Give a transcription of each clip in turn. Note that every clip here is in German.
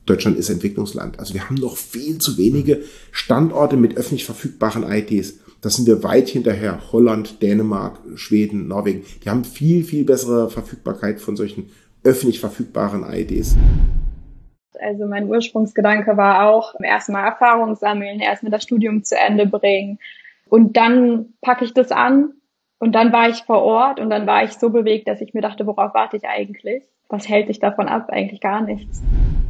Deutschland ist Entwicklungsland. Also wir haben noch viel zu wenige Standorte mit öffentlich verfügbaren AEDs. Da sind wir weit hinterher. Holland, Dänemark, Schweden, Norwegen. Die haben viel, viel bessere Verfügbarkeit von solchen öffentlich verfügbaren AEDs. Also mein Ursprungsgedanke war auch, erstmal Erfahrung sammeln, erstmal das Studium zu Ende bringen. Und dann packe ich das an und dann war ich vor Ort und dann war ich so bewegt, dass ich mir dachte, worauf warte ich eigentlich? Was hält dich davon ab? Eigentlich gar nichts.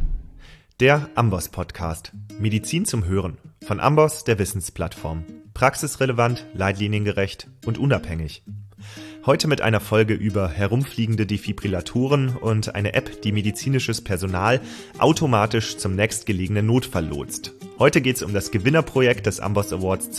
Der Amboss-Podcast. Medizin zum Hören. Von Amboss, der Wissensplattform. Praxisrelevant, leitliniengerecht und unabhängig. Heute mit einer Folge über herumfliegende Defibrillatoren und eine App, die medizinisches Personal automatisch zum nächstgelegenen Notfall lotst. Heute geht es um das Gewinnerprojekt des Amboss Awards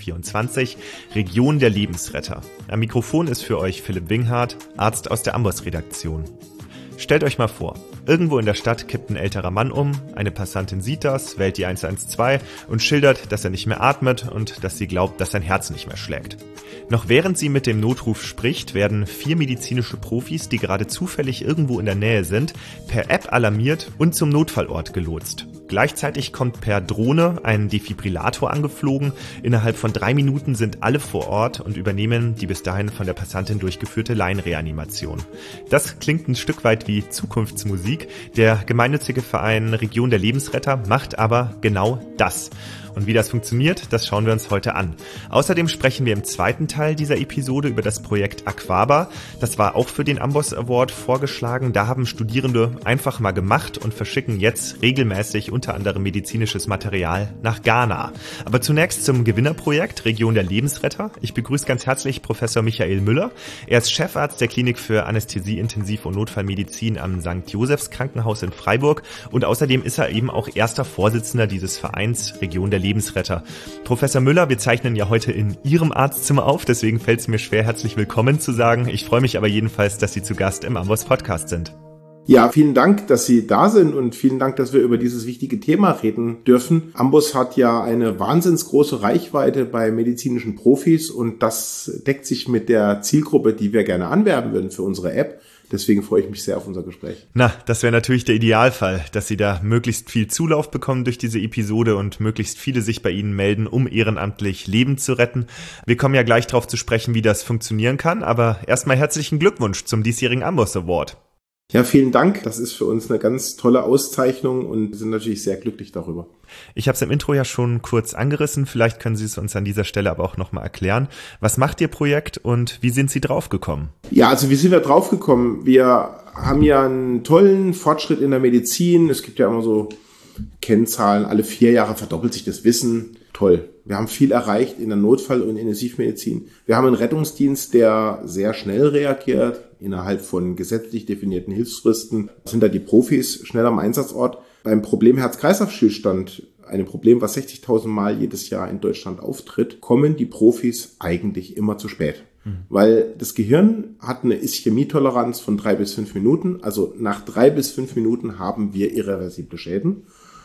2024, Region der Lebensretter. Am Mikrofon ist für euch Philipp Winghardt, Arzt aus der Amboss-Redaktion. Stellt euch mal vor, irgendwo in der Stadt kippt ein älterer Mann um, eine Passantin sieht das, wählt die 112 und schildert, dass er nicht mehr atmet und dass sie glaubt, dass sein Herz nicht mehr schlägt. Noch während sie mit dem Notruf spricht, werden 4 medizinische Profis, die gerade zufällig irgendwo in der Nähe sind, per App alarmiert und zum Notfallort gelotst. Gleichzeitig kommt per Drohne ein Defibrillator angeflogen. Innerhalb von 3 Minuten sind alle vor Ort und übernehmen die bis dahin von der Passantin durchgeführte Laienreanimation. Das klingt ein Stück weit wie Zukunftsmusik. Der gemeinnützige Verein Region der Lebensretter macht aber genau das. Und wie das funktioniert, das schauen wir uns heute an. Außerdem sprechen wir im zweiten Teil dieser Episode über das Projekt Aquaba. Das war auch für den Amboss Award vorgeschlagen. Da haben Studierende einfach mal gemacht und verschicken jetzt regelmäßig unter anderem medizinisches Material nach Ghana. Aber zunächst zum Gewinnerprojekt Region der Lebensretter. Ich begrüße ganz herzlich Professor Michael Müller. Er ist Chefarzt der Klinik für Anästhesie, Intensiv- und Notfallmedizin am St. Josephs Krankenhaus in Freiburg. Und außerdem ist er eben auch erster Vorsitzender dieses Vereins Region der Lebensretter. Professor Müller, wir zeichnen ja heute in Ihrem Arztzimmer auf, deswegen fällt es mir schwer, herzlich willkommen zu sagen. Ich freue mich aber jedenfalls, dass Sie zu Gast im Amboss Podcast sind. Ja, vielen Dank, dass Sie da sind und vielen Dank, dass wir über dieses wichtige Thema reden dürfen. Amboss hat ja eine wahnsinns große Reichweite bei medizinischen Profis und das deckt sich mit der Zielgruppe, die wir gerne anwerben würden für unsere App. Deswegen freue ich mich sehr auf unser Gespräch. Na, das wäre natürlich der Idealfall, dass Sie da möglichst viel Zulauf bekommen durch diese Episode und möglichst viele sich bei Ihnen melden, um ehrenamtlich Leben zu retten. Wir kommen ja gleich darauf zu sprechen, wie das funktionieren kann, aber erstmal herzlichen Glückwunsch zum diesjährigen Amboss Award. Ja, vielen Dank. Das ist für uns eine ganz tolle Auszeichnung und wir sind natürlich sehr glücklich darüber. Ich habe es im Intro ja schon kurz angerissen. Vielleicht können Sie es uns an dieser Stelle aber auch nochmal erklären. Was macht Ihr Projekt und wie sind Sie draufgekommen? Ja, also wie sind wir draufgekommen? Wir haben ja einen tollen Fortschritt in der Medizin. Es gibt ja immer so Kennzahlen. Alle 4 Jahre verdoppelt sich das Wissen. Toll. Wir haben viel erreicht in der Notfall- und Intensivmedizin. Wir haben einen Rettungsdienst, der sehr schnell reagiert. Innerhalb von gesetzlich definierten Hilfsfristen sind da die Profis schnell am Einsatzort. Beim Problem Herz-Kreislauf-Stillstand, einem Problem, was 60.000 Mal jedes Jahr in Deutschland auftritt, kommen die Profis eigentlich immer zu spät. Weil das Gehirn hat eine Ischämietoleranz von 3 bis 5 Minuten. Also nach 3 bis 5 Minuten haben wir irreversible Schäden.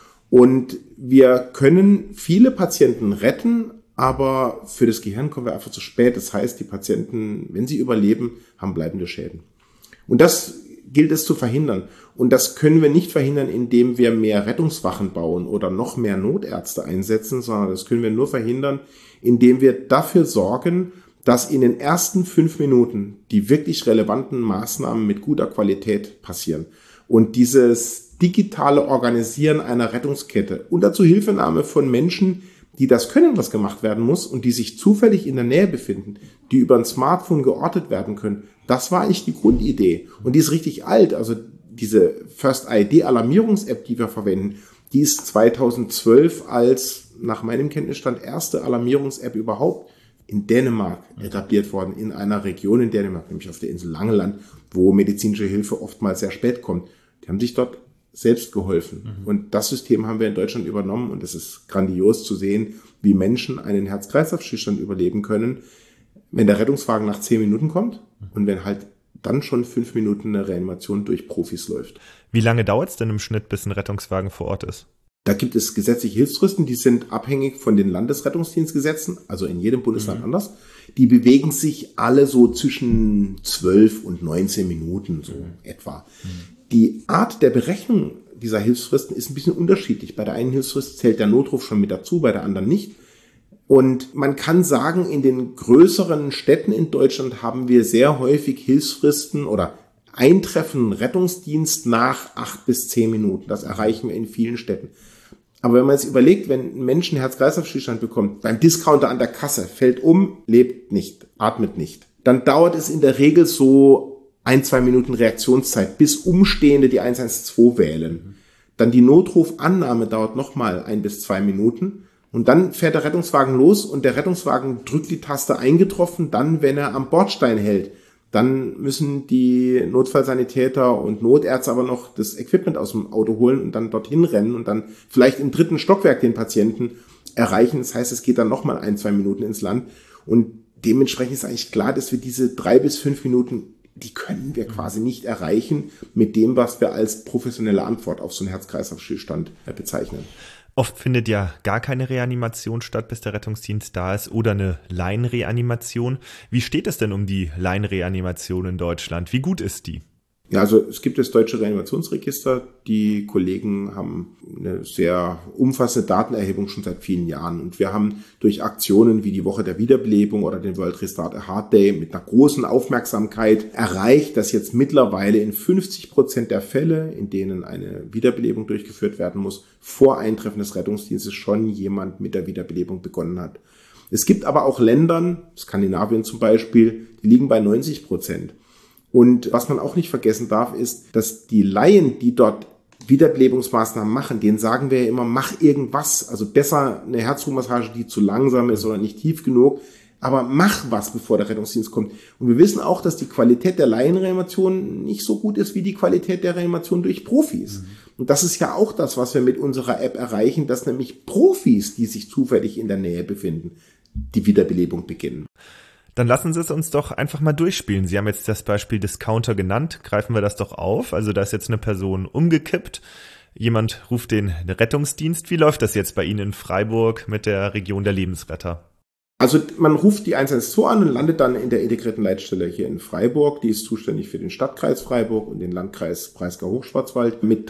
Und wir können viele Patienten retten, aber für das Gehirn kommen wir einfach zu spät. Das heißt, die Patienten, wenn sie überleben, haben bleibende Schäden. Und das gilt es zu verhindern. Und das können wir nicht verhindern, indem wir mehr Rettungswachen bauen oder noch mehr Notärzte einsetzen, sondern das können wir nur verhindern, indem wir dafür sorgen, dass in den ersten 5 Minuten die wirklich relevanten Maßnahmen mit guter Qualität passieren. Und dieses digitale Organisieren einer Rettungskette unter Zuhilfenahme von Menschen, die das können, was gemacht werden muss und die sich zufällig in der Nähe befinden, die über ein Smartphone geortet werden können, das war eigentlich die Grundidee. Und die ist richtig alt. Also diese First ID-Alarmierungs-App, die wir verwenden, die ist 2012 als nach meinem Kenntnisstand erste Alarmierungs-App überhaupt in Dänemark etabliert worden, in einer Region in Dänemark, nämlich auf der Insel Langeland, wo medizinische Hilfe oftmals sehr spät kommt. Die haben sich dort selbst geholfen. Und das System haben wir in Deutschland übernommen und es ist grandios zu sehen, wie Menschen einen Herz-Kreislauf-Stillstand überleben können, wenn der Rettungswagen nach 10 Minuten kommt und wenn halt dann schon 5 Minuten eine Reanimation durch Profis läuft. Wie lange dauert es denn im Schnitt, bis ein Rettungswagen vor Ort ist? Da gibt es gesetzliche Hilfsfristen, die sind abhängig von den Landesrettungsdienstgesetzen, also in jedem Bundesland anders. Die bewegen sich alle so zwischen 12 und 19 Minuten, so etwa. Die Art der Berechnung dieser Hilfsfristen ist ein bisschen unterschiedlich. Bei der einen Hilfsfrist zählt der Notruf schon mit dazu, bei der anderen nicht. Und man kann sagen, in den größeren Städten in Deutschland haben wir sehr häufig Hilfsfristen oder Eintreffen Rettungsdienst nach 8 bis 10 Minuten. Das erreichen wir in vielen Städten. Aber wenn man jetzt überlegt, wenn ein Mensch einen Herz-Kreislauf-Stillstand bekommt, beim Discounter an der Kasse, fällt um, lebt nicht, atmet nicht, dann dauert es in der Regel so 1-2 Minuten Reaktionszeit, bis Umstehende die 112 wählen. Dann die Notrufannahme dauert nochmal 1 bis 2 Minuten. Und dann fährt der Rettungswagen los und der Rettungswagen drückt die Taste eingetroffen, dann, wenn er am Bordstein hält. Dann müssen die Notfallsanitäter und Notärzte aber noch das Equipment aus dem Auto holen und dann dorthin rennen und dann vielleicht im 3. Stockwerk den Patienten erreichen. Das heißt, es geht dann nochmal 1-2 Minuten ins Land. Und dementsprechend ist eigentlich klar, dass wir diese 3 bis 5 Minuten, die können wir quasi nicht erreichen mit dem, was wir als professionelle Antwort auf so einen Herz-Kreislauf-Stillstand bezeichnen. Oft findet ja gar keine Reanimation statt, bis der Rettungsdienst da ist, oder eine Laienreanimation. Wie steht es denn um die Laienreanimation in Deutschland? Wie gut ist die? Ja, also es gibt das Deutsche Reanimationsregister. Die Kollegen haben eine sehr umfassende Datenerhebung schon seit vielen Jahren. Und wir haben durch Aktionen wie die Woche der Wiederbelebung oder den World Restart a Heart Day mit einer großen Aufmerksamkeit erreicht, dass jetzt mittlerweile in 50% der Fälle, in denen eine Wiederbelebung durchgeführt werden muss, vor Eintreffen des Rettungsdienstes schon jemand mit der Wiederbelebung begonnen hat. Es gibt aber auch Ländern, Skandinavien zum Beispiel, die liegen bei 90%. Und was man auch nicht vergessen darf, ist, dass die Laien, die dort Wiederbelebungsmaßnahmen machen, denen sagen wir ja immer, mach irgendwas. Also besser eine Herzruhmassage, die zu langsam ist oder nicht tief genug. Aber mach was, bevor der Rettungsdienst kommt. Und wir wissen auch, dass die Qualität der Laienreanimation nicht so gut ist wie die Qualität der Reanimation durch Profis. Und das ist ja auch das, was wir mit unserer App erreichen, dass nämlich Profis, die sich zufällig in der Nähe befinden, die Wiederbelebung beginnen. Dann lassen Sie es uns doch einfach mal durchspielen. Sie haben jetzt das Beispiel Discounter genannt. Greifen wir das doch auf. Also da ist jetzt eine Person umgekippt. Jemand ruft den Rettungsdienst. Wie läuft das jetzt bei Ihnen in Freiburg mit der Region der Lebensretter? Also man ruft die 112 an und landet dann in der integrierten Leitstelle hier in Freiburg. Die ist zuständig für den Stadtkreis Freiburg und den Landkreis Breisgau-Hochschwarzwald mit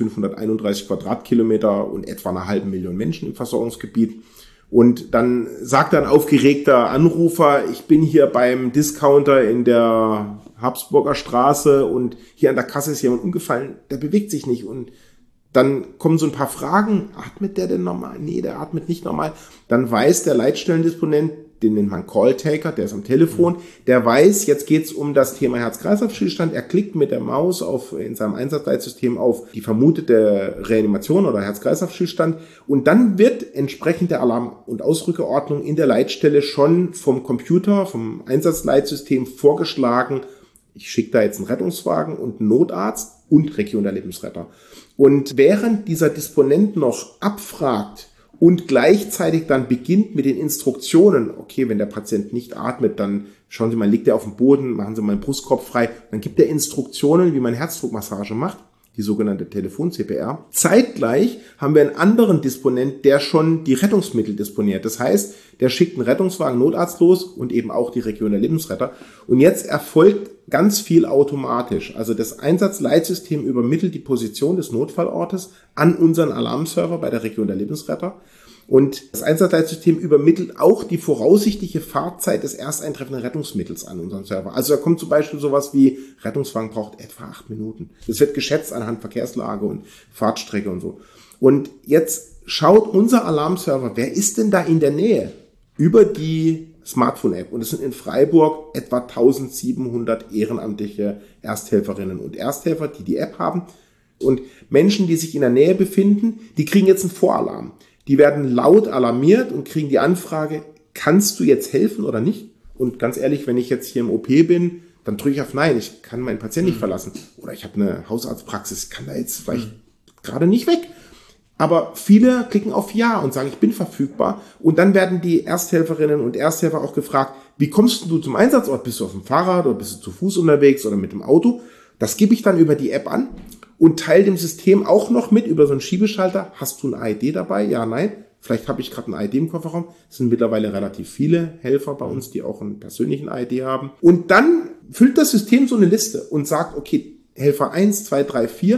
1531 Quadratkilometer und etwa 500.000 Menschen im Versorgungsgebiet. Und dann sagt ein aufgeregter Anrufer, ich bin hier beim Discounter in der Habsburger Straße und hier an der Kasse ist jemand umgefallen, der bewegt sich nicht. Und dann kommen so ein paar Fragen, atmet der denn normal? Nee, der atmet nicht normal. Dann weiß der Leitstellendisponent, den nennt man Call-Taker, der ist am Telefon, der weiß, jetzt geht's um das Thema Herz-Kreislauf-Stillstand. Er klickt mit der Maus in seinem Einsatzleitsystem auf die vermutete Reanimation oder Herz-Kreislauf-Stillstand und dann wird entsprechend der Alarm- und Ausrückeordnung in der Leitstelle schon vom Computer, vom Einsatzleitsystem vorgeschlagen, ich schicke da jetzt einen Rettungswagen und einen Notarzt und Region der Lebensretter. Und während dieser Disponent noch abfragt und gleichzeitig dann beginnt mit den Instruktionen, okay, wenn der Patient nicht atmet, dann schauen Sie mal, liegt er auf dem Boden, machen Sie mal den Brustkorb frei, dann gibt er Instruktionen, wie man Herzdruckmassage macht, die sogenannte Telefon-CPR. Zeitgleich haben wir einen anderen Disponent, der schon die Rettungsmittel disponiert. Das heißt, der schickt einen Rettungswagen, Notarzt los und eben auch die Region der Lebensretter. Und jetzt erfolgt ganz viel automatisch. Also das Einsatzleitsystem übermittelt die Position des Notfallortes an unseren Alarmserver bei der Region der Lebensretter. Und das Einsatzleitsystem übermittelt auch die voraussichtliche Fahrzeit des ersteintreffenden Rettungsmittels an unseren Server. Also da kommt zum Beispiel sowas wie, Rettungswagen braucht etwa 8 Minuten. Das wird geschätzt anhand Verkehrslage und Fahrtstrecke und so. Und jetzt schaut unser Alarmserver, wer ist denn da in der Nähe? Über die Smartphone-App. Und es sind in Freiburg etwa 1700 ehrenamtliche Ersthelferinnen und Ersthelfer, die die App haben. Und Menschen, die sich in der Nähe befinden, die kriegen jetzt einen Voralarm. Die werden laut alarmiert und kriegen die Anfrage, kannst du jetzt helfen oder nicht? Und ganz ehrlich, wenn ich jetzt hier im OP bin, dann drücke ich auf Nein, ich kann meinen Patienten nicht verlassen. Oder ich habe eine Hausarztpraxis, kann da jetzt vielleicht gerade nicht weg. Aber viele klicken auf Ja und sagen, ich bin verfügbar. Und dann werden die Ersthelferinnen und Ersthelfer auch gefragt, wie kommst du zum Einsatzort? Bist du auf dem Fahrrad oder bist du zu Fuß unterwegs oder mit dem Auto? Das gebe ich dann über die App an und teile dem System auch noch mit über so einen Schiebeschalter. Hast du ein ID dabei? Ja, nein. Vielleicht habe ich gerade ein ID im Kofferraum. Es sind mittlerweile relativ viele Helfer bei uns, die auch einen persönlichen ID haben. Und dann füllt das System so eine Liste und sagt, okay, Helfer 1, 2, 3, 4,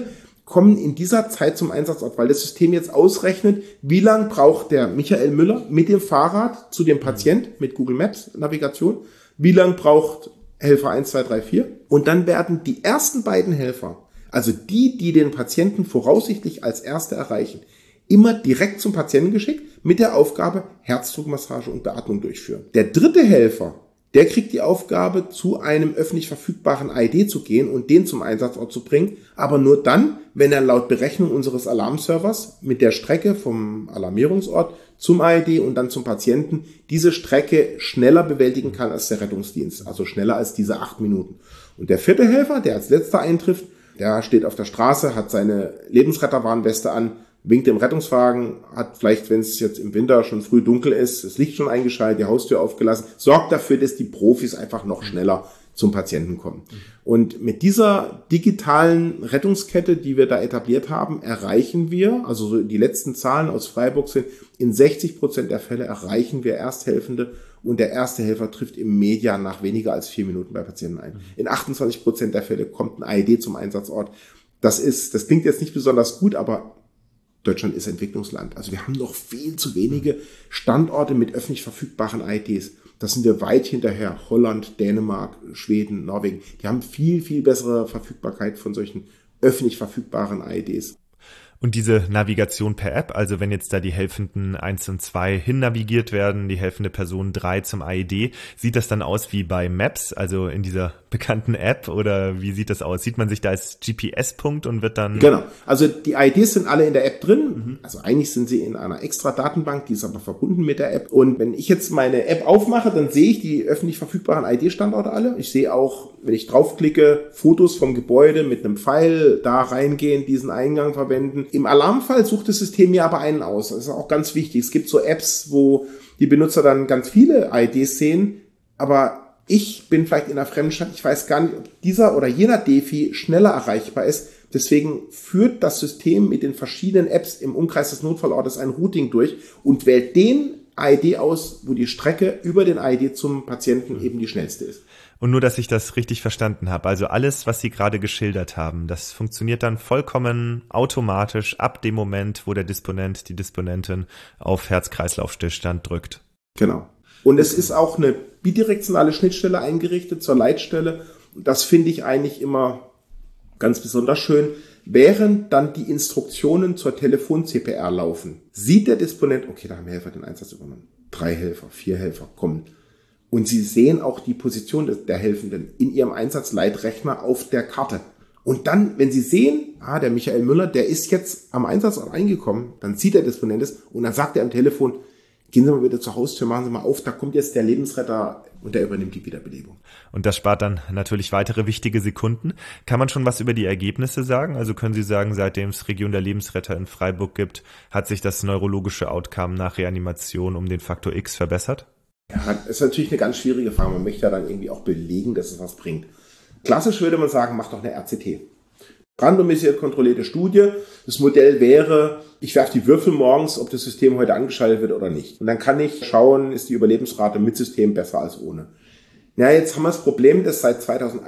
kommen in dieser Zeit zum Einsatzort, weil das System jetzt ausrechnet, wie lang braucht der Michael Müller mit dem Fahrrad zu dem Patient mit Google Maps Navigation, wie lang braucht Helfer 1, 2, 3, 4 und dann werden die ersten beiden Helfer, also die den Patienten voraussichtlich als Erste erreichen, immer direkt zum Patienten geschickt mit der Aufgabe Herzdruckmassage und Beatmung durchführen. Der dritte Helfer, der kriegt die Aufgabe, zu einem öffentlich verfügbaren AED zu gehen und den zum Einsatzort zu bringen, aber nur dann, wenn er laut Berechnung unseres Alarmservers mit der Strecke vom Alarmierungsort zum AED und dann zum Patienten diese Strecke schneller bewältigen kann als der Rettungsdienst, also schneller als diese 8 Minuten. Und der vierte Helfer, der als letzter eintrifft, der steht auf der Straße, hat seine Lebensretterwarnweste an, winkt dem Rettungswagen, hat vielleicht, wenn es jetzt im Winter schon früh dunkel ist, das Licht schon eingeschaltet, die Haustür aufgelassen, sorgt dafür, dass die Profis einfach noch schneller zum Patienten kommen. Und mit dieser digitalen Rettungskette, die wir da etabliert haben, erreichen wir, also die letzten Zahlen aus Freiburg sind, in 60% der Fälle erreichen wir Ersthelfende und der erste Helfer trifft im Median nach weniger als 4 Minuten bei Patienten ein. In 28% der Fälle kommt ein AED zum Einsatzort. Das klingt jetzt nicht besonders gut, aber Deutschland ist Entwicklungsland. Also wir haben noch viel zu wenige Standorte mit öffentlich verfügbaren AEDs. Da sind wir weit hinterher. Holland, Dänemark, Schweden, Norwegen. Die haben viel, viel bessere Verfügbarkeit von solchen öffentlich verfügbaren AEDs. Und diese Navigation per App, also wenn jetzt da die Helfenden 1 und 2 hin navigiert werden, die helfende Person 3 zum AED, sieht das dann aus wie bei Maps, also in dieser bekannten App, oder wie sieht das aus? Sieht man sich da als GPS-Punkt und wird dann... Genau, also die AEDs sind alle in der App drin, also eigentlich sind sie in einer extra Datenbank, die ist aber verbunden mit der App und wenn ich jetzt meine App aufmache, dann sehe ich die öffentlich verfügbaren AED-Standorte alle. Ich sehe auch, wenn ich draufklicke, Fotos vom Gebäude mit einem Pfeil, da reingehen, diesen Eingang verwenden. Im Alarmfall sucht das System mir aber einen aus. Das ist auch ganz wichtig. Es gibt so Apps, wo die Benutzer dann ganz viele AEDs sehen, aber ich bin vielleicht in einer fremden Stadt, ich weiß gar nicht, ob dieser oder jener Defi schneller erreichbar ist. Deswegen führt das System mit den verschiedenen Apps im Umkreis des Notfallortes ein Routing durch und wählt den AED aus, wo die Strecke über den AED zum Patienten eben die schnellste ist. Und nur, dass ich das richtig verstanden habe. Also alles, was Sie gerade geschildert haben, das funktioniert dann vollkommen automatisch ab dem Moment, wo der Disponent, die Disponentin auf Herz-Kreislauf-Stillstand drückt. Genau. Und es ist auch eine bidirektionale Schnittstelle eingerichtet zur Leitstelle. Das finde ich eigentlich immer ganz besonders schön. Während dann die Instruktionen zur Telefon-CPR laufen, sieht der Disponent, okay, da haben Helfer den Einsatz übernommen. 3 Helfer, 4 Helfer, kommen. Und Sie sehen auch die Position der Helfenden in Ihrem Einsatzleitrechner auf der Karte. Und dann, wenn Sie sehen, der Michael Müller, der ist jetzt am Einsatzort eingekommen, dann sieht der Disponent es und dann sagt er am Telefon, gehen Sie mal bitte zur Haustür, machen Sie mal auf, da kommt jetzt der Lebensretter und der übernimmt die Wiederbelebung. Und das spart dann natürlich weitere wichtige Sekunden. Kann man schon was über die Ergebnisse sagen? Also können Sie sagen, seitdem es Region der Lebensretter in Freiburg gibt, hat sich das neurologische Outcome nach Reanimation um den Faktor X verbessert? Ja, das ist natürlich eine ganz schwierige Frage. Man möchte ja dann irgendwie auch belegen, dass es was bringt. Klassisch würde man sagen, mach doch eine RCT. Randomisiert kontrollierte Studie. Das Modell wäre, ich werfe die Würfel morgens, ob das System heute angeschaltet wird oder nicht. Und dann kann ich schauen, ist die Überlebensrate mit System besser als ohne. Ja, jetzt haben wir das Problem, dass seit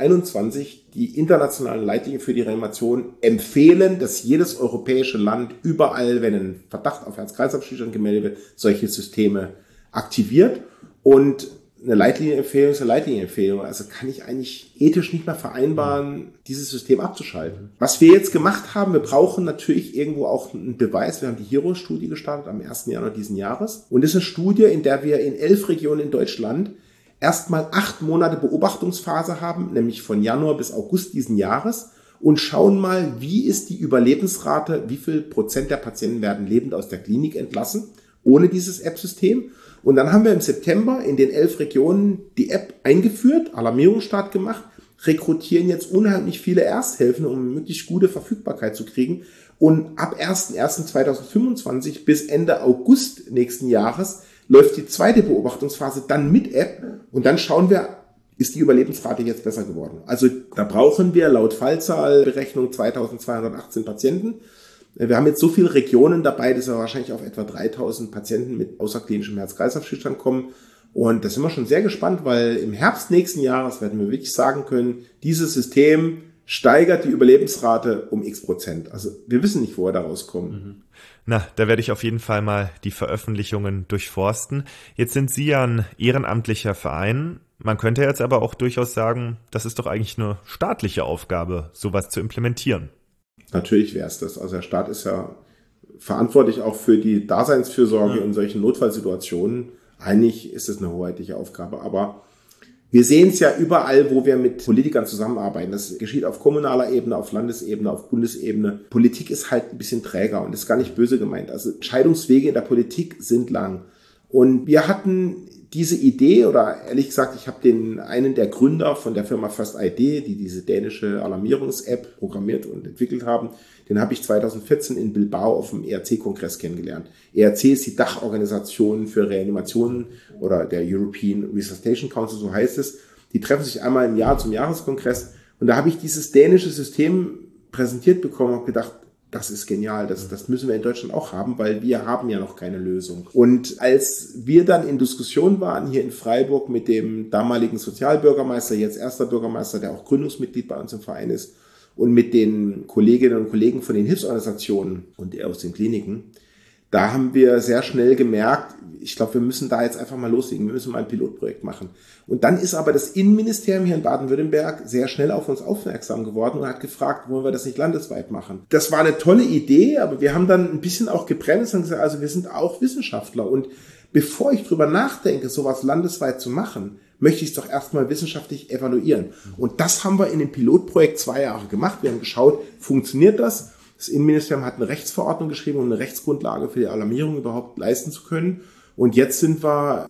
2021 die internationalen Leitlinien für die Reanimation empfehlen, dass jedes europäische Land überall, wenn ein Verdacht auf Herz-Kreislauf-Stillstand gemeldet wird, solche Systeme aktiviert. Und eine Leitlinienempfehlung ist eine Leitlinienempfehlung. Also kann ich eigentlich ethisch nicht mehr vereinbaren, dieses System abzuschalten. Was wir jetzt gemacht haben, wir brauchen natürlich irgendwo auch einen Beweis. Wir haben die HERO-Studie gestartet am 1. Januar diesen Jahres. Und das ist eine Studie, in der wir in 11 Regionen in Deutschland erstmal 8 Monate Beobachtungsphase haben, nämlich von Januar bis August diesen Jahres. Und schauen mal, wie ist die Überlebensrate, wie viel Prozent der Patienten werden lebend aus der Klinik entlassen, ohne dieses App-System. Und dann haben wir im September in den 11 Regionen die App eingeführt, Alarmierungsstart gemacht, rekrutieren jetzt unheimlich viele Ersthelfende, um möglichst gute Verfügbarkeit zu kriegen. Und ab 1.1.2025 bis Ende August nächsten Jahres läuft die zweite Beobachtungsphase dann mit App. Und dann schauen wir, ist die Überlebensrate jetzt besser geworden. Also da brauchen wir laut Fallzahlberechnung 2218 Patienten. Wir haben jetzt so viele Regionen dabei, dass wir wahrscheinlich auf etwa 3000 Patienten mit außerklinischem Herz-Kreislauf-Stillstand kommen. Und da sind wir schon sehr gespannt, weil im Herbst nächsten Jahres werden wir wirklich sagen können, dieses System steigert die Überlebensrate um x%. Also wir wissen nicht, wo wir da rauskommen. Na, da werde ich auf jeden Fall mal die Veröffentlichungen durchforsten. Jetzt sind Sie ja ein ehrenamtlicher Verein. Man könnte jetzt aber auch durchaus sagen, das ist doch eigentlich eine staatliche Aufgabe, sowas zu implementieren. Natürlich wäre es das. Also der Staat ist ja verantwortlich auch für die Daseinsfürsorge in solchen Notfallsituationen. Eigentlich ist es eine hoheitliche Aufgabe, aber wir sehen es ja überall, wo wir mit Politikern zusammenarbeiten. Das geschieht auf kommunaler Ebene, auf Landesebene, auf Bundesebene. Politik ist halt ein bisschen träger und ist gar nicht böse gemeint. Also Entscheidungswege in der Politik sind lang. Und wir hatten diese Idee, oder ehrlich gesagt, ich habe einen der Gründer von der Firma First ID, die diese dänische Alarmierungs-App programmiert und entwickelt haben, den habe ich 2014 in Bilbao auf dem ERC-Kongress kennengelernt. ERC ist die Dachorganisation für Reanimationen oder der European Resuscitation Council, so heißt es. Die treffen sich einmal im Jahr zum Jahreskongress und da habe ich dieses dänische System präsentiert bekommen und gedacht, das ist genial, das müssen wir in Deutschland auch haben, weil wir haben ja noch keine Lösung. Und als wir dann in Diskussion waren hier in Freiburg mit dem damaligen Sozialbürgermeister, jetzt erster Bürgermeister, der auch Gründungsmitglied bei uns im Verein ist, und mit den Kolleginnen und Kollegen von den Hilfsorganisationen und aus den Kliniken, da haben wir sehr schnell gemerkt, ich glaube, wir müssen da jetzt einfach mal loslegen, wir müssen mal ein Pilotprojekt machen. Und dann ist aber das Innenministerium hier in Baden-Württemberg sehr schnell auf uns aufmerksam geworden und hat gefragt, wollen wir das nicht landesweit machen? Das war eine tolle Idee, aber wir haben dann ein bisschen auch gebremst und gesagt, also wir sind auch Wissenschaftler und bevor ich drüber nachdenke, sowas landesweit zu machen, möchte ich es doch erstmal wissenschaftlich evaluieren. Und das haben wir in dem Pilotprojekt 2 Jahre gemacht. Wir haben geschaut, funktioniert das? Das Innenministerium hat eine Rechtsverordnung geschrieben, um eine Rechtsgrundlage für die Alarmierung überhaupt leisten zu können. Und jetzt sind wir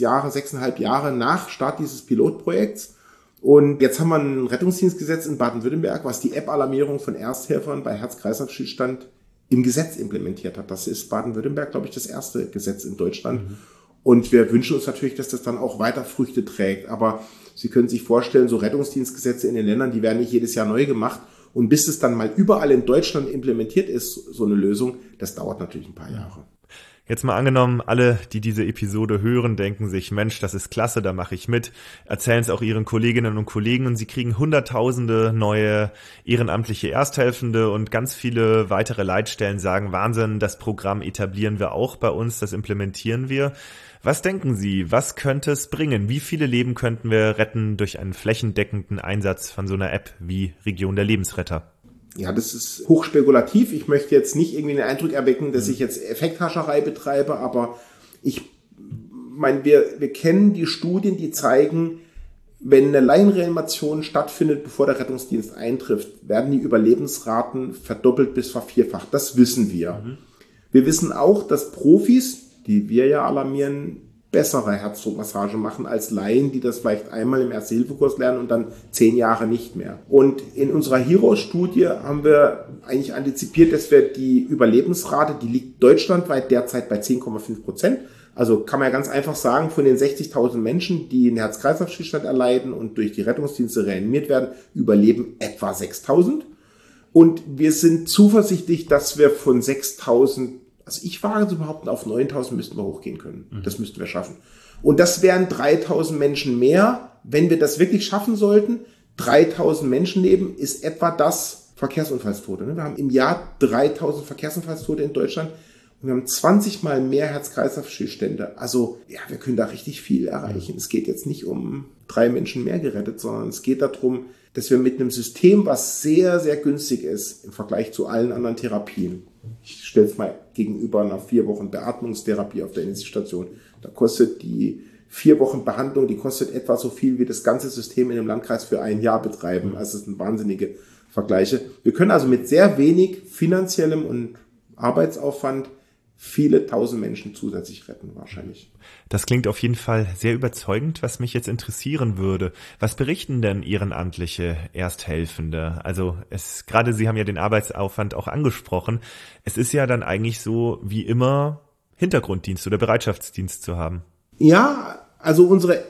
6,5 Jahre nach Start dieses Pilotprojekts. Und jetzt haben wir ein Rettungsdienstgesetz in Baden-Württemberg, was die App-Alarmierung von Ersthelfern bei Herz-Kreislauf-Stillstand im Gesetz implementiert hat. Das ist Baden-Württemberg, glaube ich, das erste Gesetz in Deutschland. Und wir wünschen uns natürlich, dass das dann auch weiter Früchte trägt. Aber Sie können sich vorstellen, so Rettungsdienstgesetze in den Ländern, die werden nicht jedes Jahr neu gemacht. Und bis es dann mal überall in Deutschland implementiert ist, so eine Lösung, das dauert natürlich ein paar Jahre. Jetzt mal angenommen, alle, die diese Episode hören, denken sich, Mensch, das ist klasse, da mache ich mit, erzählen es auch ihren Kolleginnen und Kollegen und sie kriegen Hunderttausende neue ehrenamtliche Ersthelfende und ganz viele weitere Leitstellen sagen, Wahnsinn, das Programm etablieren wir auch bei uns, das implementieren wir. Was denken Sie, was könnte es bringen? Wie viele Leben könnten wir retten durch einen flächendeckenden Einsatz von so einer App wie Region der Lebensretter? Ja, das ist hochspekulativ. Ich möchte jetzt nicht irgendwie den Eindruck erwecken, dass ich jetzt Effekthascherei betreibe, aber ich meine, wir kennen die Studien, die zeigen, wenn eine Laienreanimation stattfindet, bevor der Rettungsdienst eintrifft, werden die Überlebensraten verdoppelt bis vervierfacht. Das wissen wir. Wir wissen auch, dass Profis, die wir ja alarmieren, bessere Herzdruckmassage machen als Laien, die das vielleicht einmal im Erste-Hilfe-Kurs lernen und dann 10 Jahre nicht mehr. Und in unserer Heroes-Studie haben wir eigentlich antizipiert, dass wir die Überlebensrate, die liegt deutschlandweit derzeit bei 10,5%. Also kann man ja ganz einfach sagen, von den 60.000 Menschen, die einen Herz-Kreislauf-Stillstand erleiden und durch die Rettungsdienste reanimiert werden, überleben etwa 6.000. Und wir sind zuversichtlich, dass wir von 6.000, also ich wage zu behaupten, auf 9.000 müssten wir hochgehen können. Das müssten wir schaffen. Und das wären 3.000 Menschen mehr, wenn wir das wirklich schaffen sollten. 3.000 Menschenleben ist etwa das Verkehrsunfallstote. Wir haben im Jahr 3.000 Verkehrsunfallstote in Deutschland und wir haben 20 Mal mehr Herz-Kreislauf-Stillstände. Also ja, wir können da richtig viel erreichen. Es geht jetzt nicht um 3 Menschen mehr gerettet, sondern es geht darum, dass wir mit einem System, was sehr, sehr günstig ist im Vergleich zu allen anderen Therapien. Ich stelle es mal gegenüber einer 4 Wochen Beatmungstherapie auf der Intensivstation. Da kostet die 4 Wochen Behandlung, die kostet etwa so viel wie das ganze System in einem Landkreis für 1 Jahr betreiben. Also das sind wahnsinnige Vergleiche. Wir können also mit sehr wenig finanziellem und Arbeitsaufwand viele 1.000 Menschen zusätzlich retten wahrscheinlich. Das klingt auf jeden Fall sehr überzeugend, was mich jetzt interessieren würde. Was berichten denn ehrenamtliche Ersthelfende? Also gerade Sie haben ja den Arbeitsaufwand auch angesprochen. Es ist ja dann eigentlich so wie immer Hintergrunddienst oder Bereitschaftsdienst zu haben. Ja, also unsere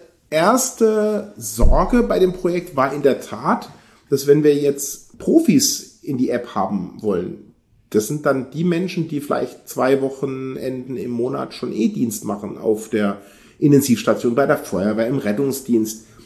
erste Sorge bei dem Projekt war in der Tat, dass wenn wir jetzt Profis in die App haben wollen, das sind dann die Menschen, die vielleicht 2 Wochenenden im Monat schon Dienst machen auf der Intensivstation, bei der Feuerwehr, im Rettungsdienst.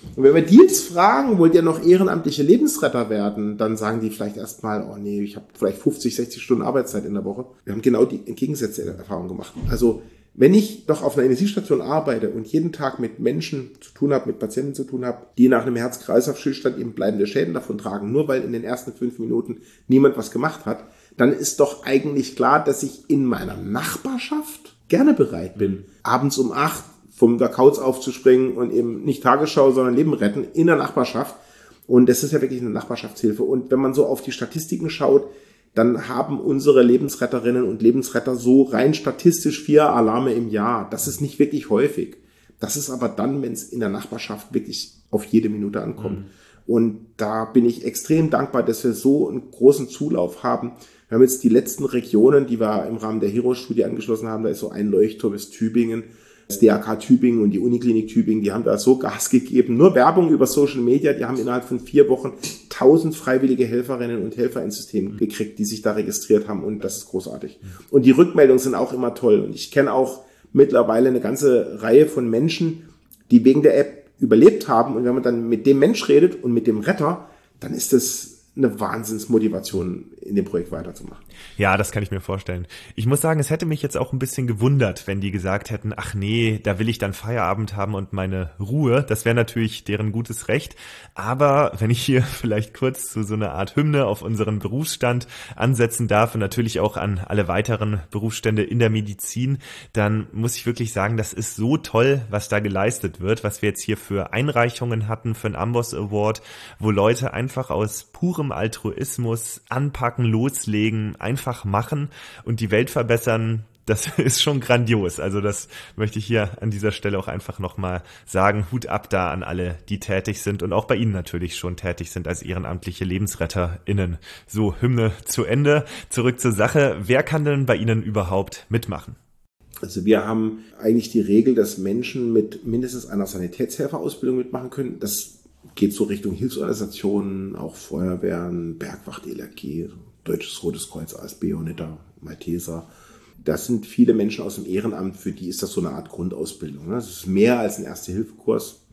Und wenn wir die jetzt fragen, wollt ihr noch ehrenamtliche Lebensretter werden, dann sagen die vielleicht erstmal, oh nee, ich habe vielleicht 50, 60 Stunden Arbeitszeit in der Woche. Wir haben genau die entgegengesetzte Erfahrung gemacht. Also wenn ich doch auf einer Intensivstation arbeite und jeden Tag mit Menschen zu tun habe, mit Patienten zu tun habe, die nach einem Herz-Kreislauf-Stillstand eben bleibende Schäden davon tragen, nur weil in den ersten 5 Minuten niemand was gemacht hat, dann ist doch eigentlich klar, dass ich in meiner Nachbarschaft gerne bereit bin, abends um 8 von der Couch aufzuspringen und eben nicht Tagesschau, sondern Leben retten in der Nachbarschaft. Und das ist ja wirklich eine Nachbarschaftshilfe. Und wenn man so auf die Statistiken schaut, dann haben unsere Lebensretterinnen und Lebensretter so rein statistisch 4 Alarme im Jahr. Das ist nicht wirklich häufig. Das ist aber dann, wenn es in der Nachbarschaft wirklich auf jede Minute ankommt. Und da bin ich extrem dankbar, dass wir so einen großen Zulauf haben. Wir haben jetzt die letzten Regionen, die wir im Rahmen der HERO-Studie angeschlossen haben. Da ist so ein Leuchtturm, ist Tübingen. Das DRK Tübingen und die Uniklinik Tübingen, die haben da so Gas gegeben. Nur Werbung über Social Media, die haben innerhalb von 4 Wochen 1000 freiwillige Helferinnen und Helfer ins System gekriegt, die sich da registriert haben, und das ist großartig. Und die Rückmeldungen sind auch immer toll. Und ich kenne auch mittlerweile eine ganze Reihe von Menschen, die wegen der App überlebt haben. Und wenn man dann mit dem Mensch redet und mit dem Retter, dann ist das eine Wahnsinnsmotivation, in dem Projekt weiterzumachen. Ja, das kann ich mir vorstellen. Ich muss sagen, es hätte mich jetzt auch ein bisschen gewundert, wenn die gesagt hätten, ach nee, da will ich dann Feierabend haben und meine Ruhe. Das wäre natürlich deren gutes Recht. Aber wenn ich hier vielleicht kurz zu so einer Art Hymne auf unseren Berufsstand ansetzen darf und natürlich auch an alle weiteren Berufsstände in der Medizin, dann muss ich wirklich sagen, das ist so toll, was da geleistet wird, was wir jetzt hier für Einreichungen hatten für einen Amboss Award, wo Leute einfach aus purem Altruismus anpacken, loslegen, einfach machen und die Welt verbessern. Das ist schon grandios. Also das möchte ich hier an dieser Stelle auch einfach nochmal sagen. Hut ab da an alle, die tätig sind und auch bei Ihnen natürlich schon tätig sind als ehrenamtliche LebensretterInnen. So, Hymne zu Ende. Zurück zur Sache. Wer kann denn bei Ihnen überhaupt mitmachen? Also wir haben eigentlich die Regel, dass Menschen mit mindestens einer Sanitätshelferausbildung mitmachen können. Das geht so Richtung Hilfsorganisationen, auch Feuerwehren, Bergwacht, DLRG, Deutsches Rotes Kreuz, ASB, UNITA, Malteser. Das sind viele Menschen aus dem Ehrenamt, für die ist das so eine Art Grundausbildung. Das ist mehr als ein Erste-Hilfe-Kurs.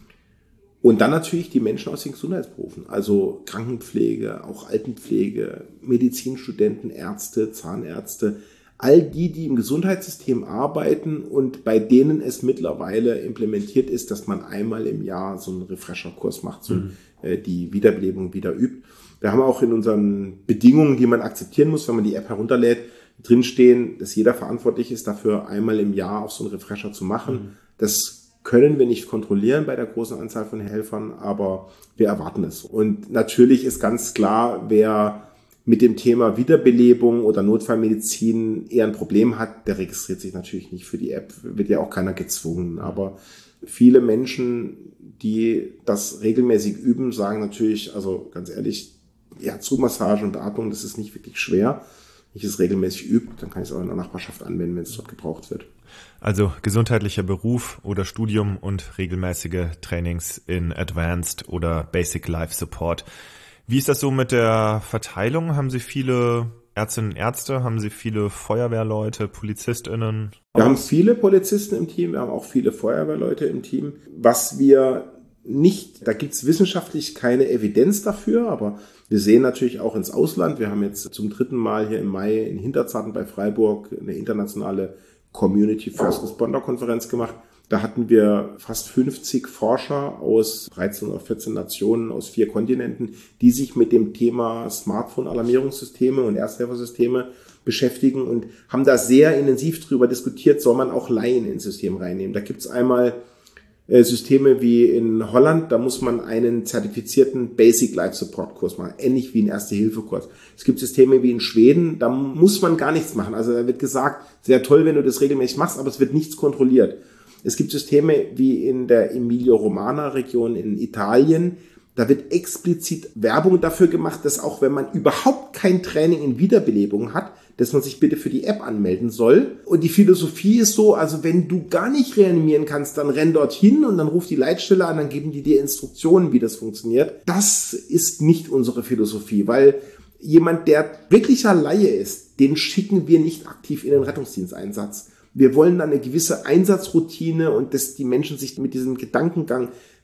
Und dann natürlich die Menschen aus den Gesundheitsberufen, also Krankenpflege, auch Altenpflege, Medizinstudenten, Ärzte, Zahnärzte, all die im Gesundheitssystem arbeiten und bei denen es mittlerweile implementiert ist, dass man einmal im Jahr so einen Refresher-Kurs macht, so die Wiederbelebung wieder übt. Da haben wir auch in unseren Bedingungen, die man akzeptieren muss, wenn man die App herunterlädt, drinstehen, dass jeder verantwortlich ist, dafür einmal im Jahr auf so einen Refresher zu machen. Das können wir nicht kontrollieren bei der großen Anzahl von Helfern, aber wir erwarten es. Und natürlich ist ganz klar, wer mit dem Thema Wiederbelebung oder Notfallmedizin eher ein Problem hat, der registriert sich natürlich nicht für die App, wird ja auch keiner gezwungen. Aber viele Menschen, die das regelmäßig üben, sagen natürlich, also ganz ehrlich, Herzdruckmassage und Atmung, das ist nicht wirklich schwer. Wenn ich es regelmäßig übe, dann kann ich es auch in der Nachbarschaft anwenden, wenn es dort gebraucht wird. Also gesundheitlicher Beruf oder Studium und regelmäßige Trainings in Advanced oder Basic Life Support. Wie ist das so mit der Verteilung? Haben Sie viele Ärztinnen und Ärzte? Haben Sie viele Feuerwehrleute, PolizistInnen? Wir haben viele Polizisten im Team, wir haben auch viele Feuerwehrleute im Team. Was wir nicht, da gibt es wissenschaftlich keine Evidenz dafür, aber wir sehen natürlich auch ins Ausland. Wir haben jetzt zum 3. Mal hier im Mai in Hinterzarten bei Freiburg eine internationale Community First Responder Konferenz gemacht. Da hatten wir fast 50 Forscher aus 13 oder 14 Nationen, aus 4 Kontinenten, die sich mit dem Thema Smartphone-Alarmierungssysteme und Ersthelfersysteme beschäftigen und haben da sehr intensiv drüber diskutiert, soll man auch Laien ins System reinnehmen. Da gibt's einmal Systeme wie in Holland, da muss man einen zertifizierten Basic Life Support Kurs machen, ähnlich wie ein Erste-Hilfe-Kurs. Es gibt Systeme wie in Schweden, da muss man gar nichts machen. Also da wird gesagt, sehr toll, wenn du das regelmäßig machst, aber es wird nichts kontrolliert. Es gibt Systeme wie in der Emilia-Romagna-Region in Italien, da wird explizit Werbung dafür gemacht, dass auch wenn man überhaupt kein Training in Wiederbelebung hat, dass man sich bitte für die App anmelden soll. Und die Philosophie ist so, also wenn du gar nicht reanimieren kannst, dann renn dorthin und dann ruf die Leitstelle an, dann geben die dir Instruktionen, wie das funktioniert. Das ist nicht unsere Philosophie, weil jemand, der wirklicher Laie ist, den schicken wir nicht aktiv in den Rettungsdiensteinsatz. Wir wollen dann eine gewisse Einsatzroutine und dass die Menschen sich mit diesem Gedankengang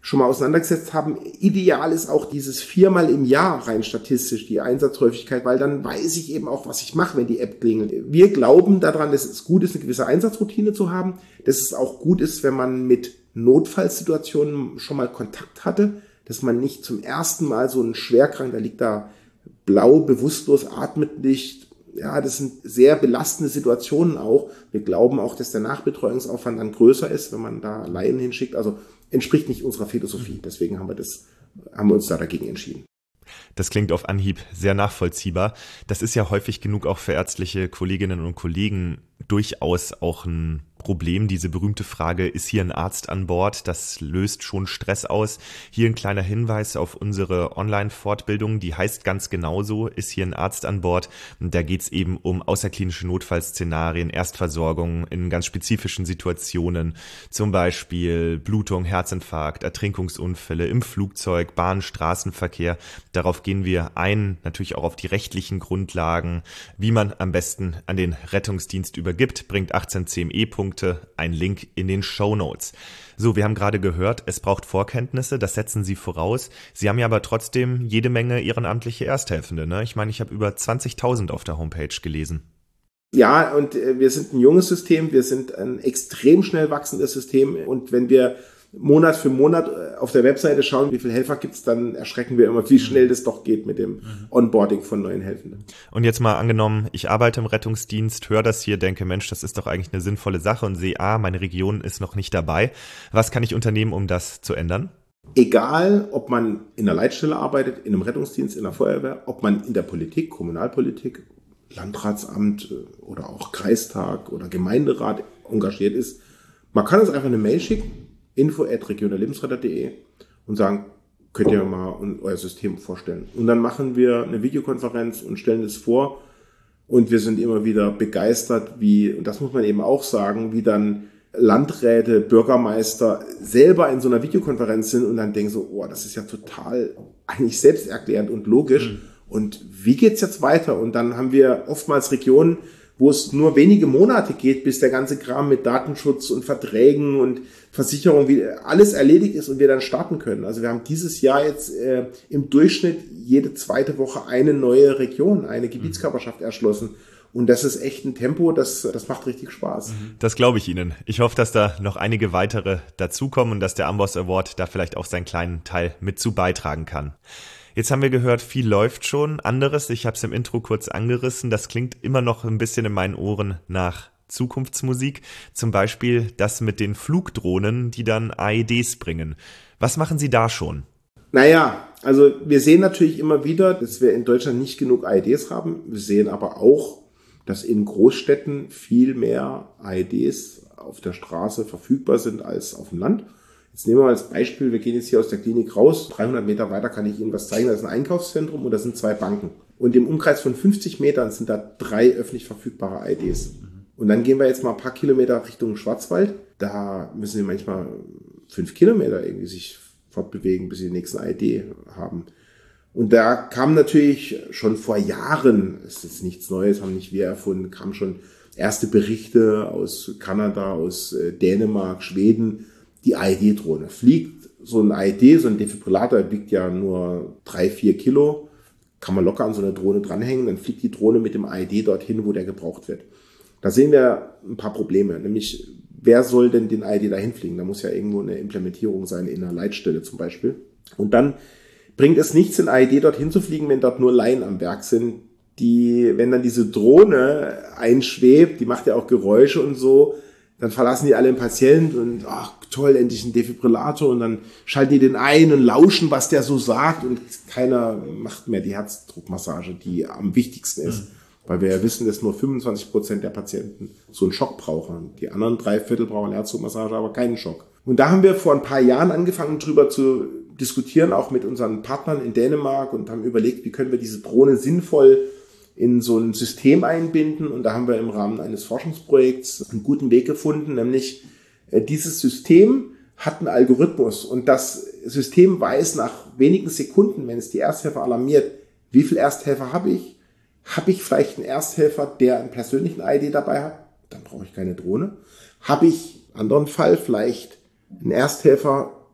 schon mal auseinandergesetzt haben. Ideal ist auch dieses 4-mal im Jahr rein statistisch, die Einsatzhäufigkeit, weil dann weiß ich eben auch, was ich mache, wenn die App klingelt. Wir glauben daran, dass es gut ist, eine gewisse Einsatzroutine zu haben, dass es auch gut ist, wenn man mit Notfallsituationen schon mal Kontakt hatte, dass man nicht zum ersten Mal so ein Schwerkrank, der liegt da blau, bewusstlos, atmet nicht. Ja, das sind sehr belastende Situationen auch. Wir glauben auch, dass der Nachbetreuungsaufwand dann größer ist, wenn man da Laien hinschickt. Also entspricht nicht unserer Philosophie. Deswegen haben wir uns da dagegen entschieden. Das klingt auf Anhieb sehr nachvollziehbar. Das ist ja häufig genug auch für ärztliche Kolleginnen und Kollegen durchaus auch ein Problem. Diese berühmte Frage, ist hier ein Arzt an Bord? Das löst schon Stress aus. Hier ein kleiner Hinweis auf unsere Online-Fortbildung, die heißt ganz genauso, ist hier ein Arzt an Bord? Und da geht's eben um außerklinische Notfallszenarien, Erstversorgung in ganz spezifischen Situationen, zum Beispiel Blutung, Herzinfarkt, Ertrinkungsunfälle im Flugzeug, Bahn, Straßenverkehr. Darauf gehen wir ein, natürlich auch auf die rechtlichen Grundlagen, wie man am besten an den Rettungsdienst übergibt, bringt 18 CME-Punkte, ein Link in den Shownotes. So, wir haben gerade gehört, es braucht Vorkenntnisse, das setzen Sie voraus. Sie haben ja aber trotzdem jede Menge ehrenamtliche Ersthelfende, ne? Ich meine, ich habe über 20.000 auf der Homepage gelesen. Ja, und wir sind ein junges System, wir sind ein extrem schnell wachsendes System und wenn wir Monat für Monat auf der Webseite schauen, wie viele Helfer gibt's, dann erschrecken wir immer, wie schnell das doch geht mit dem Onboarding von neuen Helfenden. Und jetzt mal angenommen, ich arbeite im Rettungsdienst, höre das hier, denke, Mensch, das ist doch eigentlich eine sinnvolle Sache und sehe, meine Region ist noch nicht dabei. Was kann ich unternehmen, um das zu ändern? Egal, ob man in der Leitstelle arbeitet, in einem Rettungsdienst, in der Feuerwehr, ob man in der Politik, Kommunalpolitik, Landratsamt oder auch Kreistag oder Gemeinderat engagiert ist, man kann uns einfach eine Mail schicken, info@regionallebensretter.de und sagen, könnt ihr mal euer System vorstellen. Und dann machen wir eine Videokonferenz und stellen es vor und wir sind immer wieder begeistert, und das muss man eben auch sagen, wie dann Landräte, Bürgermeister selber in so einer Videokonferenz sind und dann denken so, das ist ja total eigentlich selbsterklärend und logisch. Und wie geht's jetzt weiter? Und dann haben wir oftmals Regionen, wo es nur wenige Monate geht, bis der ganze Kram mit Datenschutz und Verträgen und Versicherung, wie alles erledigt ist und wir dann starten können. Also wir haben dieses Jahr jetzt im Durchschnitt jede zweite Woche eine neue Region, eine Gebietskörperschaft erschlossen. Und das ist echt ein Tempo, das macht richtig Spaß. Das glaube ich Ihnen. Ich hoffe, dass da noch einige weitere dazukommen und dass der Amboss Award da vielleicht auch seinen kleinen Teil mit zu beitragen kann. Jetzt haben wir gehört, viel läuft schon. Anderes, ich habe es im Intro kurz angerissen, das klingt immer noch ein bisschen in meinen Ohren nach Zukunftsmusik. Zum Beispiel das mit den Flugdrohnen, die dann AEDs bringen. Was machen Sie da schon? Naja, also wir sehen natürlich immer wieder, dass wir in Deutschland nicht genug AEDs haben. Wir sehen aber auch, dass in Großstädten viel mehr AEDs auf der Straße verfügbar sind als auf dem Land. Jetzt nehmen wir mal als Beispiel, wir gehen jetzt hier aus der Klinik raus, 300 Meter weiter kann ich Ihnen was zeigen, da ist ein Einkaufszentrum und da sind 2 Banken. Und im Umkreis von 50 Metern sind da 3 öffentlich verfügbare AEDs. Und dann gehen wir jetzt mal ein paar Kilometer Richtung Schwarzwald, da müssen Sie manchmal 5 Kilometer irgendwie sich fortbewegen, bis Sie den nächsten AED haben. Und da kam natürlich schon vor Jahren, ist jetzt nichts Neues, haben nicht wir erfunden, kamen schon erste Berichte aus Kanada, aus Dänemark, Schweden. Die AED-Drohne fliegt, so ein AED, so ein Defibrillator wiegt ja nur 3-4 Kilo, kann man locker an so eine Drohne dranhängen, dann fliegt die Drohne mit dem AED dorthin, wo der gebraucht wird. Da sehen wir ein paar Probleme, nämlich wer soll denn den AED dahin fliegen? Da muss ja irgendwo eine Implementierung sein in einer Leitstelle zum Beispiel. Und dann bringt es nichts, den AED dorthin zu fliegen, wenn dort nur Laien am Werk sind, wenn dann diese Drohne einschwebt, die macht ja auch Geräusche und so, dann verlassen die alle den Patienten und toll, endlich ein Defibrillator und dann schalten die den ein und lauschen, was der so sagt und keiner macht mehr die Herzdruckmassage, die am wichtigsten ist. Weil wir ja wissen, dass nur 25% der Patienten so einen Schock brauchen. Die anderen 3/4 brauchen Herzdruckmassage, aber keinen Schock. Und da haben wir vor ein paar Jahren angefangen, drüber zu diskutieren, auch mit unseren Partnern in Dänemark und haben überlegt, wie können wir diese Drohne sinnvoll in so ein System einbinden. Und da haben wir im Rahmen eines Forschungsprojekts einen guten Weg gefunden, nämlich dieses System hat einen Algorithmus und das System weiß nach wenigen Sekunden, wenn es die Ersthelfer alarmiert, wie viele Ersthelfer habe ich? Habe ich vielleicht einen Ersthelfer, der einen persönlichen AED dabei hat? Dann brauche ich keine Drohne. Habe ich, in anderen Fall, vielleicht einen Ersthelfer,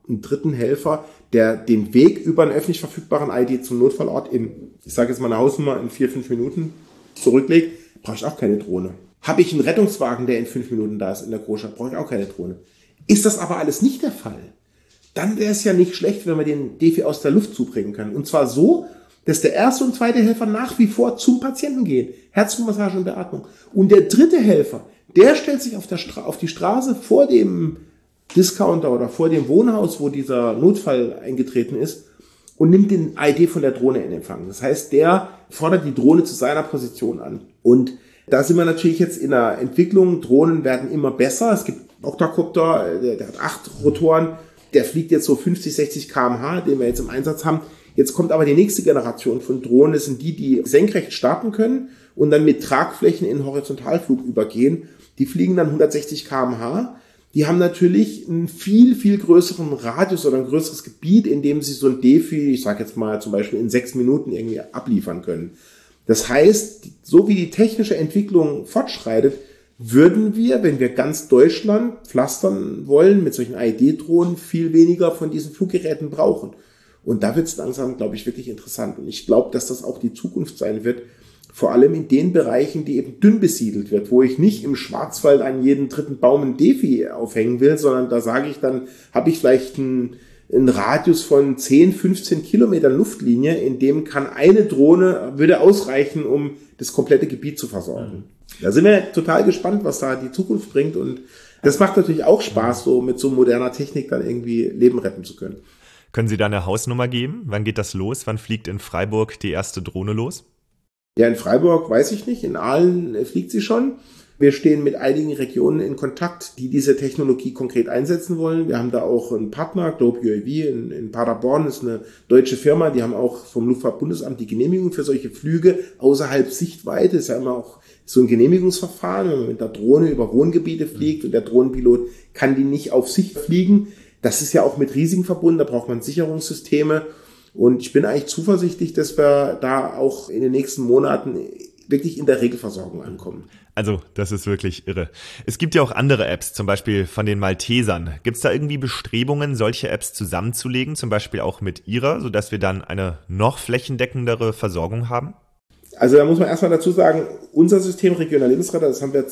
einen dritten Helfer, der den Weg über einen öffentlich verfügbaren ID zum Notfallort ich sage jetzt mal eine Hausnummer, in 4-5 Minuten zurücklegt, brauche ich auch keine Drohne. Habe ich einen Rettungswagen, der in 5 Minuten da ist in der Großstadt, brauche ich auch keine Drohne. Ist das aber alles nicht der Fall, dann wäre es ja nicht schlecht, wenn wir den Defi aus der Luft zubringen können. Und zwar so, dass der erste und zweite Helfer nach wie vor zum Patienten gehen. Herzmassage und Beatmung. Und der dritte Helfer, der stellt sich auf die Straße vor dem Discounter oder vor dem Wohnhaus, wo dieser Notfall eingetreten ist, und nimmt den ID von der Drohne in Empfang. Das heißt, der fordert die Drohne zu seiner Position an. Und da sind wir natürlich jetzt in der Entwicklung. Drohnen werden immer besser. Es gibt einen Octocopter, der hat 8 Rotoren. Der fliegt jetzt so 50, 60 km/h, den wir jetzt im Einsatz haben. Jetzt kommt aber die nächste Generation von Drohnen. Das sind die senkrecht starten können und dann mit Tragflächen in Horizontalflug übergehen. Die fliegen dann 160 km/h. Die haben natürlich einen viel, viel größeren Radius oder ein größeres Gebiet, in dem sie so ein Defi, ich sage jetzt mal zum Beispiel in 6 Minuten irgendwie abliefern können. Das heißt, so wie die technische Entwicklung fortschreitet, würden wir, wenn wir ganz Deutschland pflastern wollen mit solchen ID-Drohnen, viel weniger von diesen Fluggeräten brauchen. Und da wird es langsam, glaube ich, wirklich interessant. Und ich glaube, dass das auch die Zukunft sein wird, vor allem in den Bereichen, die eben dünn besiedelt wird, wo ich nicht im Schwarzwald an jeden dritten Baum ein Defi aufhängen will, sondern da sage ich, dann habe ich vielleicht einen Radius von 10, 15 Kilometern Luftlinie, in dem kann eine Drohne, würde ausreichen, um das komplette Gebiet zu versorgen. Da sind wir total gespannt, was da die Zukunft bringt, und das macht natürlich auch Spaß, so mit so moderner Technik dann irgendwie Leben retten zu können. Können Sie da eine Hausnummer geben? Wann geht das los? Wann fliegt in Freiburg die erste Drohne los? Ja, in Freiburg weiß ich nicht, in Aalen fliegt sie schon. Wir stehen mit einigen Regionen in Kontakt, die diese Technologie konkret einsetzen wollen. Wir haben da auch einen Partner, Globe UAV in Paderborn, das ist eine deutsche Firma, die haben auch vom Luftfahrtbundesamt die Genehmigung für solche Flüge außerhalb Sichtweite. Das ist ja immer auch so ein Genehmigungsverfahren, wenn man mit der Drohne über Wohngebiete fliegt und der Drohnenpilot kann die nicht auf Sicht fliegen. Das ist ja auch mit Risiken verbunden, da braucht man Sicherungssysteme. Und ich bin eigentlich zuversichtlich, dass wir da auch in den nächsten Monaten wirklich in der Regelversorgung ankommen. Also, das ist wirklich irre. Es gibt ja auch andere Apps, zum Beispiel von den Maltesern. Gibt es da irgendwie Bestrebungen, solche Apps zusammenzulegen, zum Beispiel auch mit Ihrer, sodass wir dann eine noch flächendeckendere Versorgung haben? Also da muss man erstmal dazu sagen, unser System Regional Lebensradar, das haben wir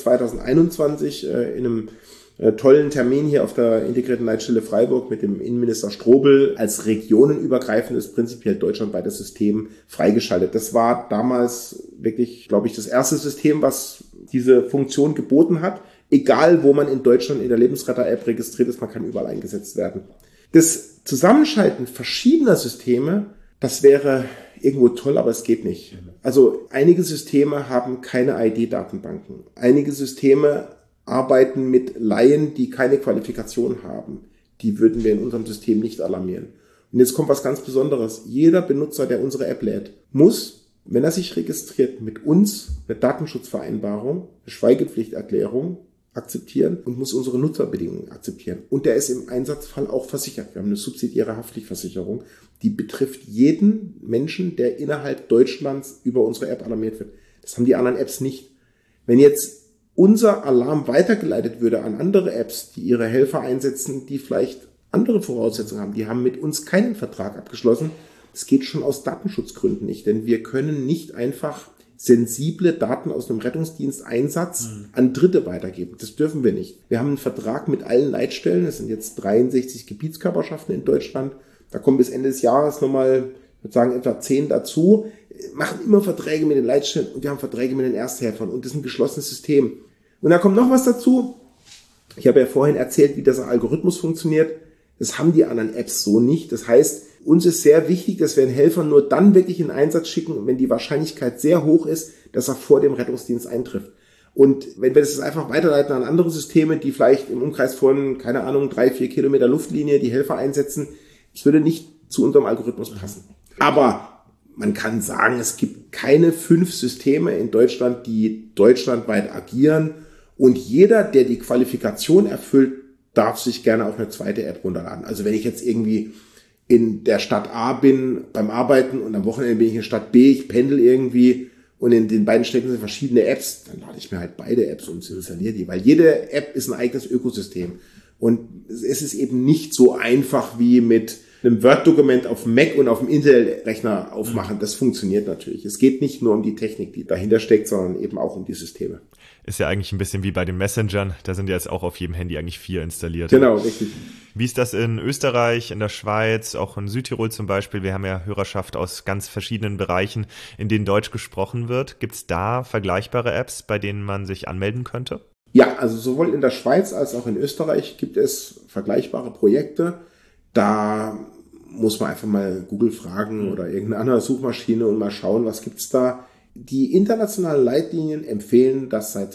2021 in einem tollen Termin hier auf der integrierten Leitstelle Freiburg mit dem Innenminister Strobel als regionenübergreifendes, prinzipiell deutschlandweites System freigeschaltet. Das war damals wirklich, glaube ich, das erste System, was diese Funktion geboten hat. Egal, wo man in Deutschland in der Lebensradar-App registriert ist, man kann überall eingesetzt werden. Das Zusammenschalten verschiedener Systeme, das wäre irgendwo toll, aber es geht nicht. Also einige Systeme haben keine ID-Datenbanken. Einige Systeme arbeiten mit Laien, die keine Qualifikation haben. Die würden wir in unserem System nicht alarmieren. Und jetzt kommt was ganz Besonderes. Jeder Benutzer, der unsere App lädt, muss, wenn er sich registriert, mit uns eine Datenschutzvereinbarung, eine Schweigepflichterklärung akzeptieren und muss unsere Nutzerbedingungen akzeptieren. Und der ist im Einsatzfall auch versichert. Wir haben eine subsidiäre Haftpflichtversicherung, die betrifft jeden Menschen, der innerhalb Deutschlands über unsere App alarmiert wird. Das haben die anderen Apps nicht. Wenn jetzt unser Alarm weitergeleitet würde an andere Apps, die ihre Helfer einsetzen, die vielleicht andere Voraussetzungen haben, die haben mit uns keinen Vertrag abgeschlossen. Das geht schon aus Datenschutzgründen nicht, denn wir können nicht einfach sensible Daten aus einem Rettungsdiensteinsatz an Dritte weitergeben. Das dürfen wir nicht. Wir haben einen Vertrag mit allen Leitstellen, es sind jetzt 63 Gebietskörperschaften in Deutschland, da kommen bis Ende des Jahres nochmal, ich würde sagen, etwa 10 dazu, machen immer Verträge mit den Leitstellen und wir haben Verträge mit den Ersthelfern und das ist ein geschlossenes System. Und da kommt noch was dazu. Ich habe ja vorhin erzählt, wie dieser Algorithmus funktioniert. Das haben die anderen Apps so nicht. Das heißt, uns ist sehr wichtig, dass wir einen Helfer nur dann wirklich in Einsatz schicken, wenn die Wahrscheinlichkeit sehr hoch ist, dass er vor dem Rettungsdienst eintrifft. Und wenn wir das einfach weiterleiten an andere Systeme, die vielleicht im Umkreis von, keine Ahnung, 3-4 Kilometer Luftlinie die Helfer einsetzen, das würde nicht zu unserem Algorithmus passen. Aber man kann sagen, es gibt keine 5 Systeme in Deutschland, die deutschlandweit agieren. Und jeder, der die Qualifikation erfüllt, darf sich gerne auch eine zweite App runterladen. Also wenn ich jetzt irgendwie in der Stadt A bin beim Arbeiten und am Wochenende bin ich in Stadt B, ich pendel irgendwie und in den beiden Städten sind verschiedene Apps, dann lade ich mir halt beide Apps und installiere die, weil jede App ist ein eigenes Ökosystem. Und es ist eben nicht so einfach wie mit einem Word-Dokument auf dem Mac und auf dem Intel-Rechner aufmachen. Das funktioniert natürlich. Es geht nicht nur um die Technik, die dahinter steckt, sondern eben auch um die Systeme. Ist ja eigentlich ein bisschen wie bei den Messengern. Da sind ja jetzt auch auf jedem Handy eigentlich 4 installiert. Genau, richtig. Wie ist das in Österreich, in der Schweiz, auch in Südtirol zum Beispiel? Wir haben ja Hörerschaft aus ganz verschiedenen Bereichen, in denen Deutsch gesprochen wird. Gibt es da vergleichbare Apps, bei denen man sich anmelden könnte? Ja, also sowohl in der Schweiz als auch in Österreich gibt es vergleichbare Projekte. Da muss man einfach mal Google fragen oder irgendeine andere Suchmaschine und mal schauen, was gibt's da. Die internationalen Leitlinien empfehlen das seit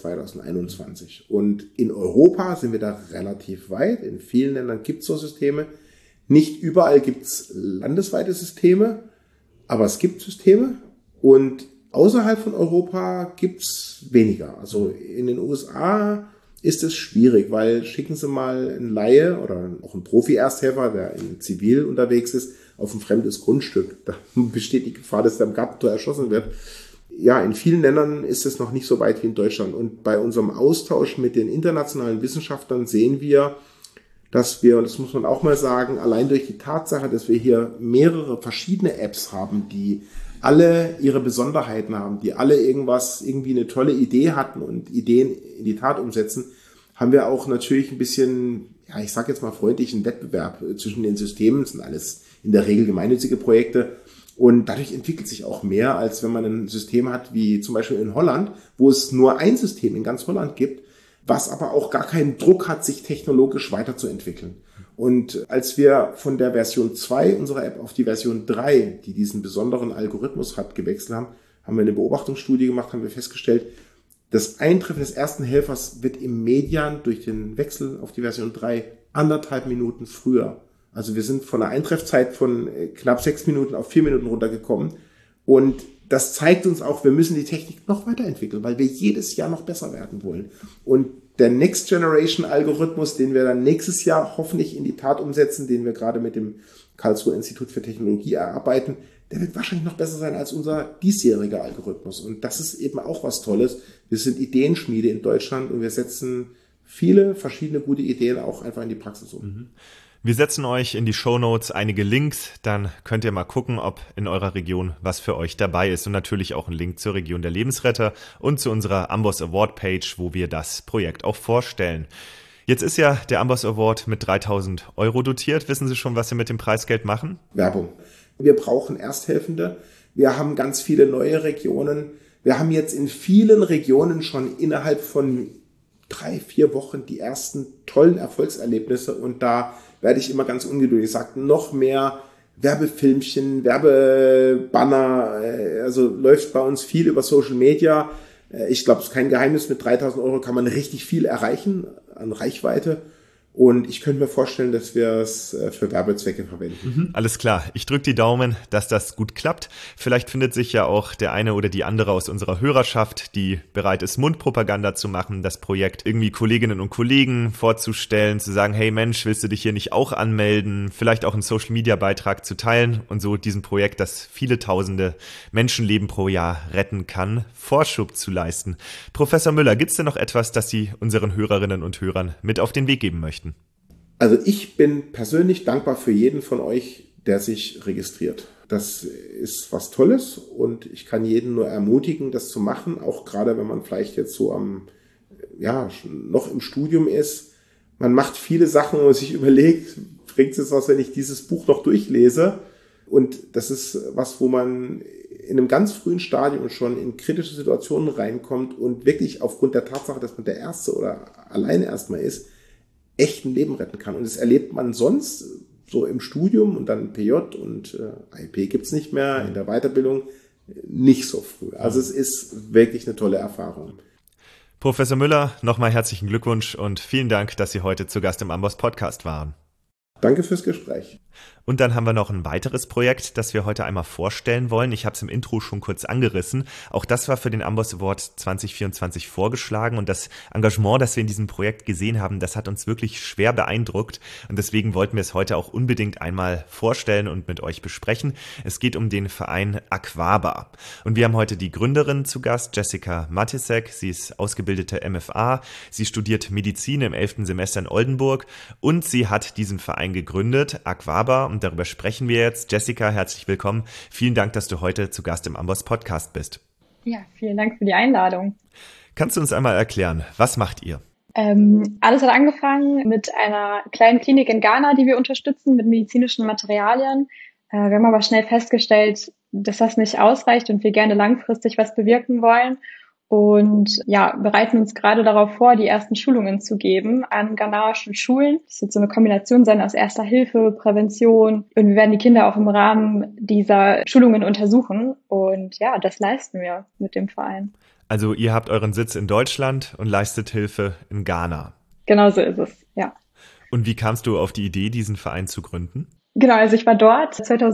2021. Und in Europa sind wir da relativ weit. In vielen Ländern gibt's so Systeme. Nicht überall gibt's landesweite Systeme, aber es gibt Systeme. Und außerhalb von Europa gibt's weniger. Also in den USA ist es schwierig, weil schicken Sie mal einen Laie oder auch einen Profi-Ersthelfer, der in Zivil unterwegs ist, auf ein fremdes Grundstück. Da besteht die Gefahr, dass der am Gartentor erschossen wird. Ja, in vielen Ländern ist es noch nicht so weit wie in Deutschland. Und bei unserem Austausch mit den internationalen Wissenschaftlern sehen wir, dass wir, und das muss man auch mal sagen, allein durch die Tatsache, dass wir hier mehrere verschiedene Apps haben, die alle ihre Besonderheiten haben, die alle irgendwie eine tolle Idee hatten und Ideen in die Tat umsetzen, haben wir auch natürlich ein bisschen, ja, ich sage jetzt mal freundlichen Wettbewerb zwischen den Systemen. Das sind alles in der Regel gemeinnützige Projekte. Und dadurch entwickelt sich auch mehr, als wenn man ein System hat, wie zum Beispiel in Holland, wo es nur ein System in ganz Holland gibt, was aber auch gar keinen Druck hat, sich technologisch weiterzuentwickeln. Und als wir von der Version 2 unserer App auf die Version 3, die diesen besonderen Algorithmus hat, gewechselt haben, haben wir eine Beobachtungsstudie gemacht, haben wir festgestellt, das Eintreffen des ersten Helfers wird im Median durch den Wechsel auf die Version 3 1,5 Minuten früher. Also wir sind von einer Eintreffzeit von knapp 6 Minuten auf 4 Minuten runtergekommen. Und das zeigt uns auch, wir müssen die Technik noch weiterentwickeln, weil wir jedes Jahr noch besser werden wollen. Und der Next Generation Algorithmus, den wir dann nächstes Jahr hoffentlich in die Tat umsetzen, den wir gerade mit dem Karlsruher Institut für Technologie erarbeiten, der wird wahrscheinlich noch besser sein als unser diesjähriger Algorithmus. Und das ist eben auch was Tolles. Wir sind Ideenschmiede in Deutschland und wir setzen viele verschiedene gute Ideen auch einfach in die Praxis um. Wir setzen euch in die Shownotes einige Links, dann könnt ihr mal gucken, ob in eurer Region was für euch dabei ist und natürlich auch einen Link zur Region der Lebensretter und zu unserer Amboss Award Page, wo wir das Projekt auch vorstellen. Jetzt ist ja der Amboss Award mit 3.000 € dotiert. Wissen Sie schon, was Sie mit dem Preisgeld machen? Werbung. Wir brauchen Ersthelfende. Wir haben ganz viele neue Regionen. Wir haben jetzt in vielen Regionen schon innerhalb von 3-4 Wochen die ersten tollen Erfolgserlebnisse und da werde ich immer ganz ungeduldig. Ich sage, noch mehr Werbefilmchen, Werbebanner, also läuft bei uns viel über Social Media. Ich glaube, es ist kein Geheimnis, mit 3.000 € kann man richtig viel erreichen an Reichweite. Und ich könnte mir vorstellen, dass wir es für Werbezwecke verwenden. Alles klar. Ich drücke die Daumen, dass das gut klappt. Vielleicht findet sich ja auch der eine oder die andere aus unserer Hörerschaft, die bereit ist, Mundpropaganda zu machen, das Projekt irgendwie Kolleginnen und Kollegen vorzustellen, zu sagen, hey Mensch, willst du dich hier nicht auch anmelden? Vielleicht auch einen Social-Media-Beitrag zu teilen und so diesem Projekt, das viele tausende Menschenleben pro Jahr retten kann, Vorschub zu leisten. Professor Müller, gibt es denn noch etwas, das Sie unseren Hörerinnen und Hörern mit auf den Weg geben möchten? Also ich bin persönlich dankbar für jeden von euch, der sich registriert. Das ist was Tolles und ich kann jeden nur ermutigen, das zu machen, auch gerade wenn man vielleicht jetzt so noch im Studium ist. Man macht viele Sachen und sich überlegt, bringt es was, wenn ich dieses Buch noch durchlese? Und das ist was, wo man in einem ganz frühen Stadium schon in kritische Situationen reinkommt und wirklich aufgrund der Tatsache, dass man der Erste oder alleine erstmal ist, echt ein Leben retten kann. Und das erlebt man sonst so im Studium und dann PJ und IP gibt's nicht mehr, in der Weiterbildung nicht so früh. Also es ist wirklich eine tolle Erfahrung. Professor Müller, nochmal herzlichen Glückwunsch und vielen Dank, dass Sie heute zu Gast im Amboss Podcast waren. Danke fürs Gespräch. Und dann haben wir noch ein weiteres Projekt, das wir heute einmal vorstellen wollen. Ich habe es im Intro schon kurz angerissen. Auch das war für den Amboss Award 2024 vorgeschlagen. Und das Engagement, das wir in diesem Projekt gesehen haben, das hat uns wirklich schwer beeindruckt. Und deswegen wollten wir es heute auch unbedingt einmal vorstellen und mit euch besprechen. Es geht um den Verein Aquaba. Und wir haben heute die Gründerin zu Gast, Jessica Matisek. Sie ist ausgebildete MFA. Sie studiert Medizin im 11. Semester in Oldenburg. Und sie hat diesen Verein gegründet, Aquaba. Und darüber sprechen wir jetzt. Jessica, herzlich willkommen. Vielen Dank, dass du heute zu Gast im Amboss Podcast bist. Ja, vielen Dank für die Einladung. Kannst du uns einmal erklären, was macht ihr? Alles hat angefangen mit einer kleinen Klinik in Ghana, die wir unterstützen mit medizinischen Materialien. Wir haben aber schnell festgestellt, dass das nicht ausreicht und wir gerne langfristig was bewirken wollen. Und ja, bereiten uns gerade darauf vor, die ersten Schulungen zu geben an ghanaischen Schulen. Das wird so eine Kombination sein aus Erster Hilfe, Prävention. Und wir werden die Kinder auch im Rahmen dieser Schulungen untersuchen. Und ja, das leisten wir mit dem Verein. Also ihr habt euren Sitz in Deutschland und leistet Hilfe in Ghana. Genau so ist es, ja. Und wie kamst du auf die Idee, diesen Verein zu gründen? Genau, also ich war dort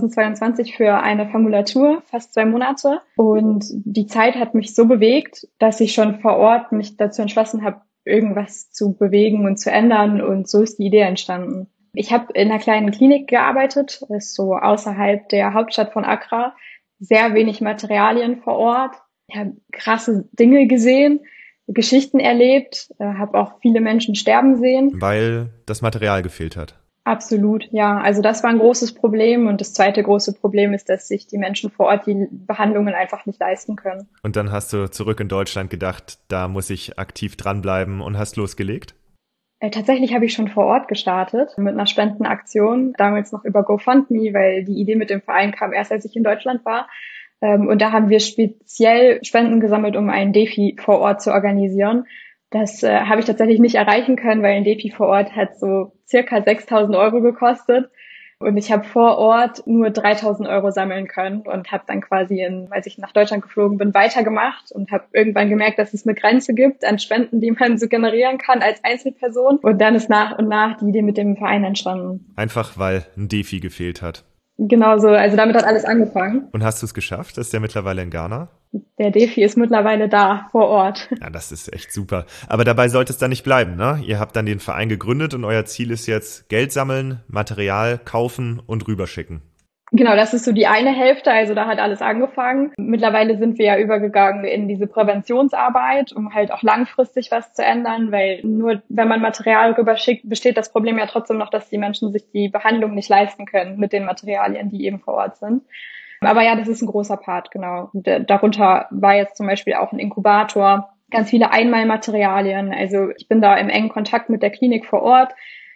2022 für eine Formulatur, fast 2 Monate. Und die Zeit hat mich so bewegt, dass ich schon vor Ort mich dazu entschlossen habe, irgendwas zu bewegen und zu ändern. Und so ist die Idee entstanden. Ich habe in einer kleinen Klinik gearbeitet, das ist so außerhalb der Hauptstadt von Accra. Sehr wenig Materialien vor Ort. Ich habe krasse Dinge gesehen, Geschichten erlebt, habe auch viele Menschen sterben sehen. Weil das Material gefehlt hat. Absolut, ja. Also das war ein großes Problem. Und das zweite große Problem ist, dass sich die Menschen vor Ort die Behandlungen einfach nicht leisten können. Und dann hast du zurück in Deutschland gedacht, da muss ich aktiv dranbleiben und hast losgelegt? Tatsächlich habe ich schon vor Ort gestartet mit einer Spendenaktion, damals noch über GoFundMe, weil die Idee mit dem Verein kam erst, als ich in Deutschland war. Und da haben wir speziell Spenden gesammelt, um einen Defi vor Ort zu organisieren. Das habe ich tatsächlich nicht erreichen können, weil ein Defi vor Ort hat so circa 6.000 Euro gekostet. Und ich habe vor Ort nur 3.000 Euro sammeln können und habe dann quasi, als ich nach Deutschland geflogen bin, weitergemacht und habe irgendwann gemerkt, dass es eine Grenze gibt an Spenden, die man so generieren kann als Einzelperson. Und dann ist nach und nach die Idee mit dem Verein entstanden. Einfach, weil ein Defi gefehlt hat. Genau so, also damit hat alles angefangen. Und hast du es geschafft? Ist der mittlerweile in Ghana? Der Defi ist mittlerweile da, vor Ort. Ja, das ist echt super. Aber dabei sollte es dann nicht bleiben, ne? Ihr habt dann den Verein gegründet und euer Ziel ist jetzt Geld sammeln, Material kaufen und rüberschicken. Genau, das ist so die eine Hälfte, also da hat alles angefangen. Mittlerweile sind wir ja übergegangen in diese Präventionsarbeit, um halt auch langfristig was zu ändern, weil nur wenn man Material rüberschickt, besteht das Problem ja trotzdem noch, dass die Menschen sich die Behandlung nicht leisten können mit den Materialien, die eben vor Ort sind. Aber ja, das ist ein großer Part, genau. Darunter war jetzt zum Beispiel auch ein Inkubator, ganz viele Einmalmaterialien. Also ich bin da im engen Kontakt mit der Klinik vor Ort.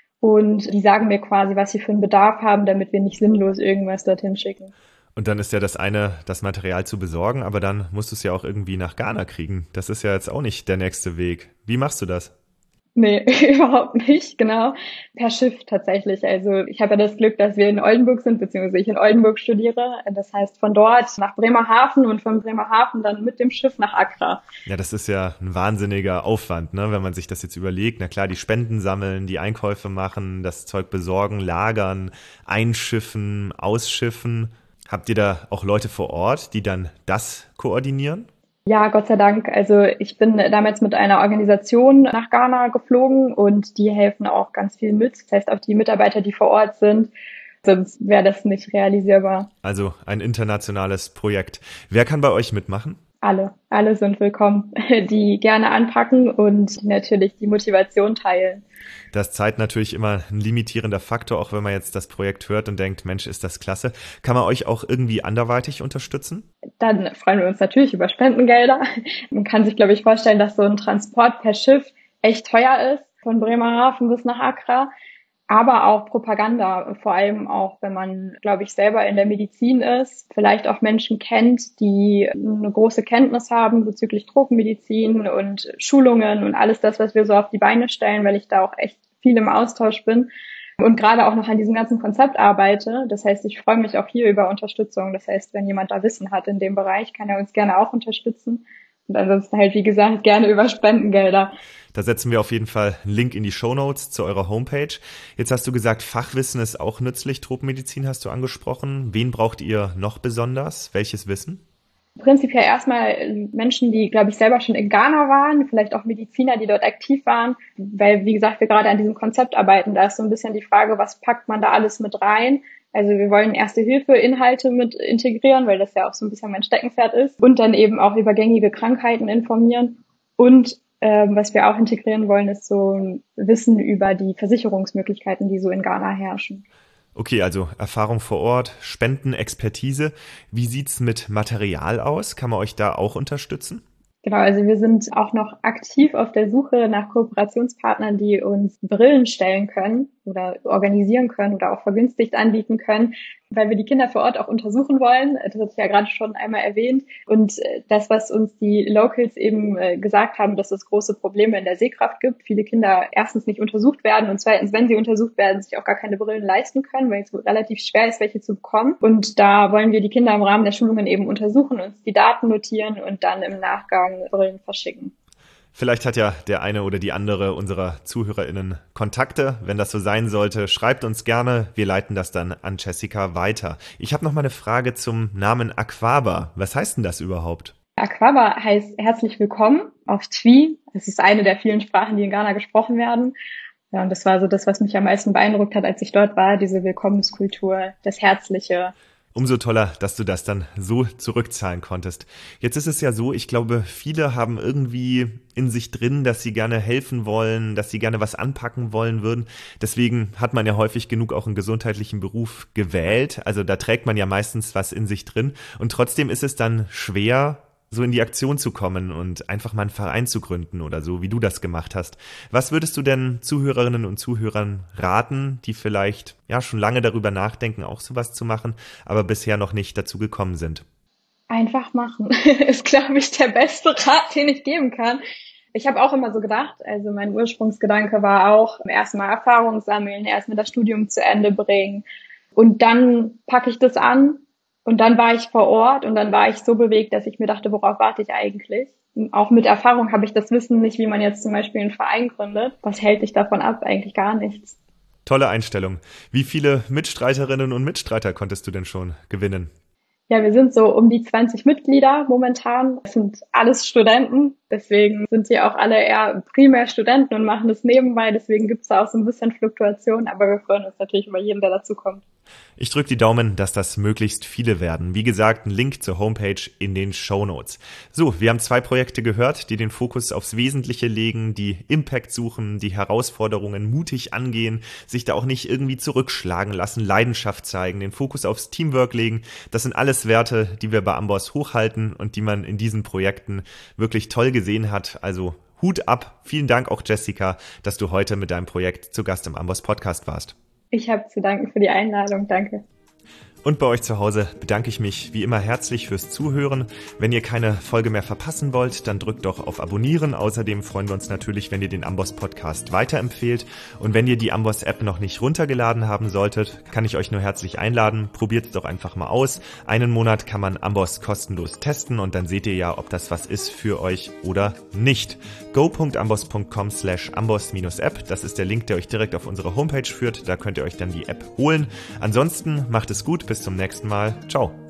Und die sagen mir quasi, was sie für einen Bedarf haben, damit wir nicht sinnlos irgendwas dorthin schicken. Und dann ist ja das eine, das Material zu besorgen, aber dann musst du es ja auch irgendwie nach Ghana kriegen. Das ist ja jetzt auch nicht der nächste Weg. Wie machst du das? Nee, überhaupt nicht, genau. Per Schiff tatsächlich. Also ich habe ja das Glück, dass wir in Oldenburg sind, beziehungsweise ich in Oldenburg studiere. Das heißt von dort nach Bremerhaven und von Bremerhaven dann mit dem Schiff nach Accra. Ja, das ist ja ein wahnsinniger Aufwand, ne, wenn man sich das jetzt überlegt. Na klar, die Spenden sammeln, die Einkäufe machen, das Zeug besorgen, lagern, einschiffen, ausschiffen. Habt ihr da auch Leute vor Ort, die dann das koordinieren? Ja, Gott sei Dank. Also ich bin damals mit einer Organisation nach Ghana geflogen und die helfen auch ganz viel mit. Das heißt, auch die Mitarbeiter, die vor Ort sind, sonst wäre das nicht realisierbar. Also ein internationales Projekt. Wer kann bei euch mitmachen? Alle sind willkommen, die gerne anpacken und natürlich die Motivation teilen. Das ist Zeit natürlich immer ein limitierender Faktor, auch wenn man jetzt das Projekt hört und denkt, Mensch, ist das klasse. Kann man euch auch irgendwie anderweitig unterstützen? Dann freuen wir uns natürlich über Spendengelder. Man kann sich, glaube ich, vorstellen, dass so ein Transport per Schiff echt teuer ist, von Bremerhaven bis nach Accra. Aber auch Propaganda, vor allem auch, wenn man, glaube ich, selber in der Medizin ist, vielleicht auch Menschen kennt, die eine große Kenntnis haben bezüglich Tropenmedizin und Schulungen und alles das, was wir so auf die Beine stellen, weil ich da auch echt viel im Austausch bin und gerade auch noch an diesem ganzen Konzept arbeite. Das heißt, ich freue mich auch hier über Unterstützung. Das heißt, wenn jemand da Wissen hat in dem Bereich, kann er uns gerne auch unterstützen. Und ansonsten halt, wie gesagt, gerne über Spendengelder. Da setzen wir auf jeden Fall einen Link in die Shownotes zu eurer Homepage. Jetzt hast du gesagt, Fachwissen ist auch nützlich. Tropenmedizin hast du angesprochen. Wen braucht ihr noch besonders? Welches Wissen? Prinzipiell erstmal Menschen, die, glaube ich, selber schon in Ghana waren, vielleicht auch Mediziner, die dort aktiv waren, weil, wie gesagt, wir gerade an diesem Konzept arbeiten. Da ist so ein bisschen die Frage, was packt man da alles mit rein? Also wir wollen Erste-Hilfe-Inhalte mit integrieren, weil das ja auch so ein bisschen mein Steckenpferd ist, und dann eben auch über gängige Krankheiten informieren. Und was wir auch integrieren wollen, ist so ein Wissen über die Versicherungsmöglichkeiten, die so in Ghana herrschen. Okay, also Erfahrung vor Ort, Spenden, Expertise. Wie sieht's mit Material aus? Kann man euch da auch unterstützen? Genau, also wir sind auch noch aktiv auf der Suche nach Kooperationspartnern, die uns Brillen stellen können oder organisieren können oder auch vergünstigt anbieten können, weil wir die Kinder vor Ort auch untersuchen wollen. Das hatte ich ja gerade schon einmal erwähnt. Und das, was uns die Locals eben gesagt haben, dass es große Probleme in der Sehkraft gibt. Viele Kinder erstens nicht untersucht werden und zweitens, wenn sie untersucht werden, sich auch gar keine Brillen leisten können, weil es relativ schwer ist, welche zu bekommen. Und da wollen wir die Kinder im Rahmen der Schulungen eben untersuchen, uns die Daten notieren und dann im Nachgang Brillen verschicken. Vielleicht hat ja der eine oder die andere unserer ZuhörerInnen Kontakte. Wenn das so sein sollte, schreibt uns gerne. Wir leiten das dann an Jessica weiter. Ich habe noch mal eine Frage zum Namen Akwaaba. Was heißt denn das überhaupt? Akwaaba heißt herzlich willkommen auf Twi. Es ist eine der vielen Sprachen, die in Ghana gesprochen werden. Ja, und das war so das, was mich am meisten beeindruckt hat, als ich dort war, diese Willkommenskultur, das Herzliche. Umso toller, dass du das dann so zurückzahlen konntest. Jetzt ist es ja so, ich glaube, viele haben irgendwie in sich drin, dass sie gerne helfen wollen, dass sie gerne was anpacken wollen würden. Deswegen hat man ja häufig genug auch einen gesundheitlichen Beruf gewählt. Also da trägt man ja meistens was in sich drin. Und trotzdem ist es dann schwer, so in die Aktion zu kommen und einfach mal einen Verein zu gründen oder so, wie du das gemacht hast. Was würdest du denn Zuhörerinnen und Zuhörern raten, die vielleicht ja schon lange darüber nachdenken, auch sowas zu machen, aber bisher noch nicht dazu gekommen sind? Einfach machen ist, glaube ich, der beste Rat, den ich geben kann. Ich habe auch immer so gedacht, also mein Ursprungsgedanke war auch, erstmal Erfahrung sammeln, erstmal das Studium zu Ende bringen und dann packe ich das an. Und dann war ich vor Ort und dann war ich so bewegt, dass ich mir dachte, worauf warte ich eigentlich? Und auch mit Erfahrung habe ich das Wissen nicht, wie man jetzt zum Beispiel einen Verein gründet. Was hält dich davon ab? Eigentlich gar nichts. Tolle Einstellung. Wie viele Mitstreiterinnen und Mitstreiter konntest du denn schon gewinnen? Ja, wir sind so um die 20 Mitglieder momentan. Es sind alles Studenten. Deswegen sind die auch alle eher primär Studenten und machen das nebenbei. Deswegen gibt es da auch so ein bisschen Fluktuation. Aber wir freuen uns natürlich über jeden, der dazu kommt. Ich drücke die Daumen, dass das möglichst viele werden. Wie gesagt, ein Link zur Homepage in den Shownotes. So, wir haben 2 Projekte gehört, die den Fokus aufs Wesentliche legen, die Impact suchen, die Herausforderungen mutig angehen, sich da auch nicht irgendwie zurückschlagen lassen, Leidenschaft zeigen, den Fokus aufs Teamwork legen. Das sind alles Werte, die wir bei Amboss hochhalten und die man in diesen Projekten wirklich toll gesehen hat. Also Hut ab. Vielen Dank auch, Jessica, dass du heute mit deinem Projekt zu Gast im Amboss Podcast warst. Ich habe zu danken für die Einladung. Danke. Und bei euch zu Hause bedanke ich mich wie immer herzlich fürs Zuhören. Wenn ihr keine Folge mehr verpassen wollt, dann drückt doch auf Abonnieren. Außerdem freuen wir uns natürlich, wenn ihr den Amboss Podcast weiterempfehlt. Und wenn ihr die Amboss App noch nicht runtergeladen haben solltet, kann ich euch nur herzlich einladen. Probiert es doch einfach mal aus. Einen Monat kann man Amboss kostenlos testen und dann seht ihr ja, ob das was ist für euch oder nicht. go.amboss.com/amboss-app. Das ist der Link, der euch direkt auf unsere Homepage führt. Da könnt ihr euch dann die App holen. Ansonsten macht es gut. Bis zum nächsten Mal. Ciao.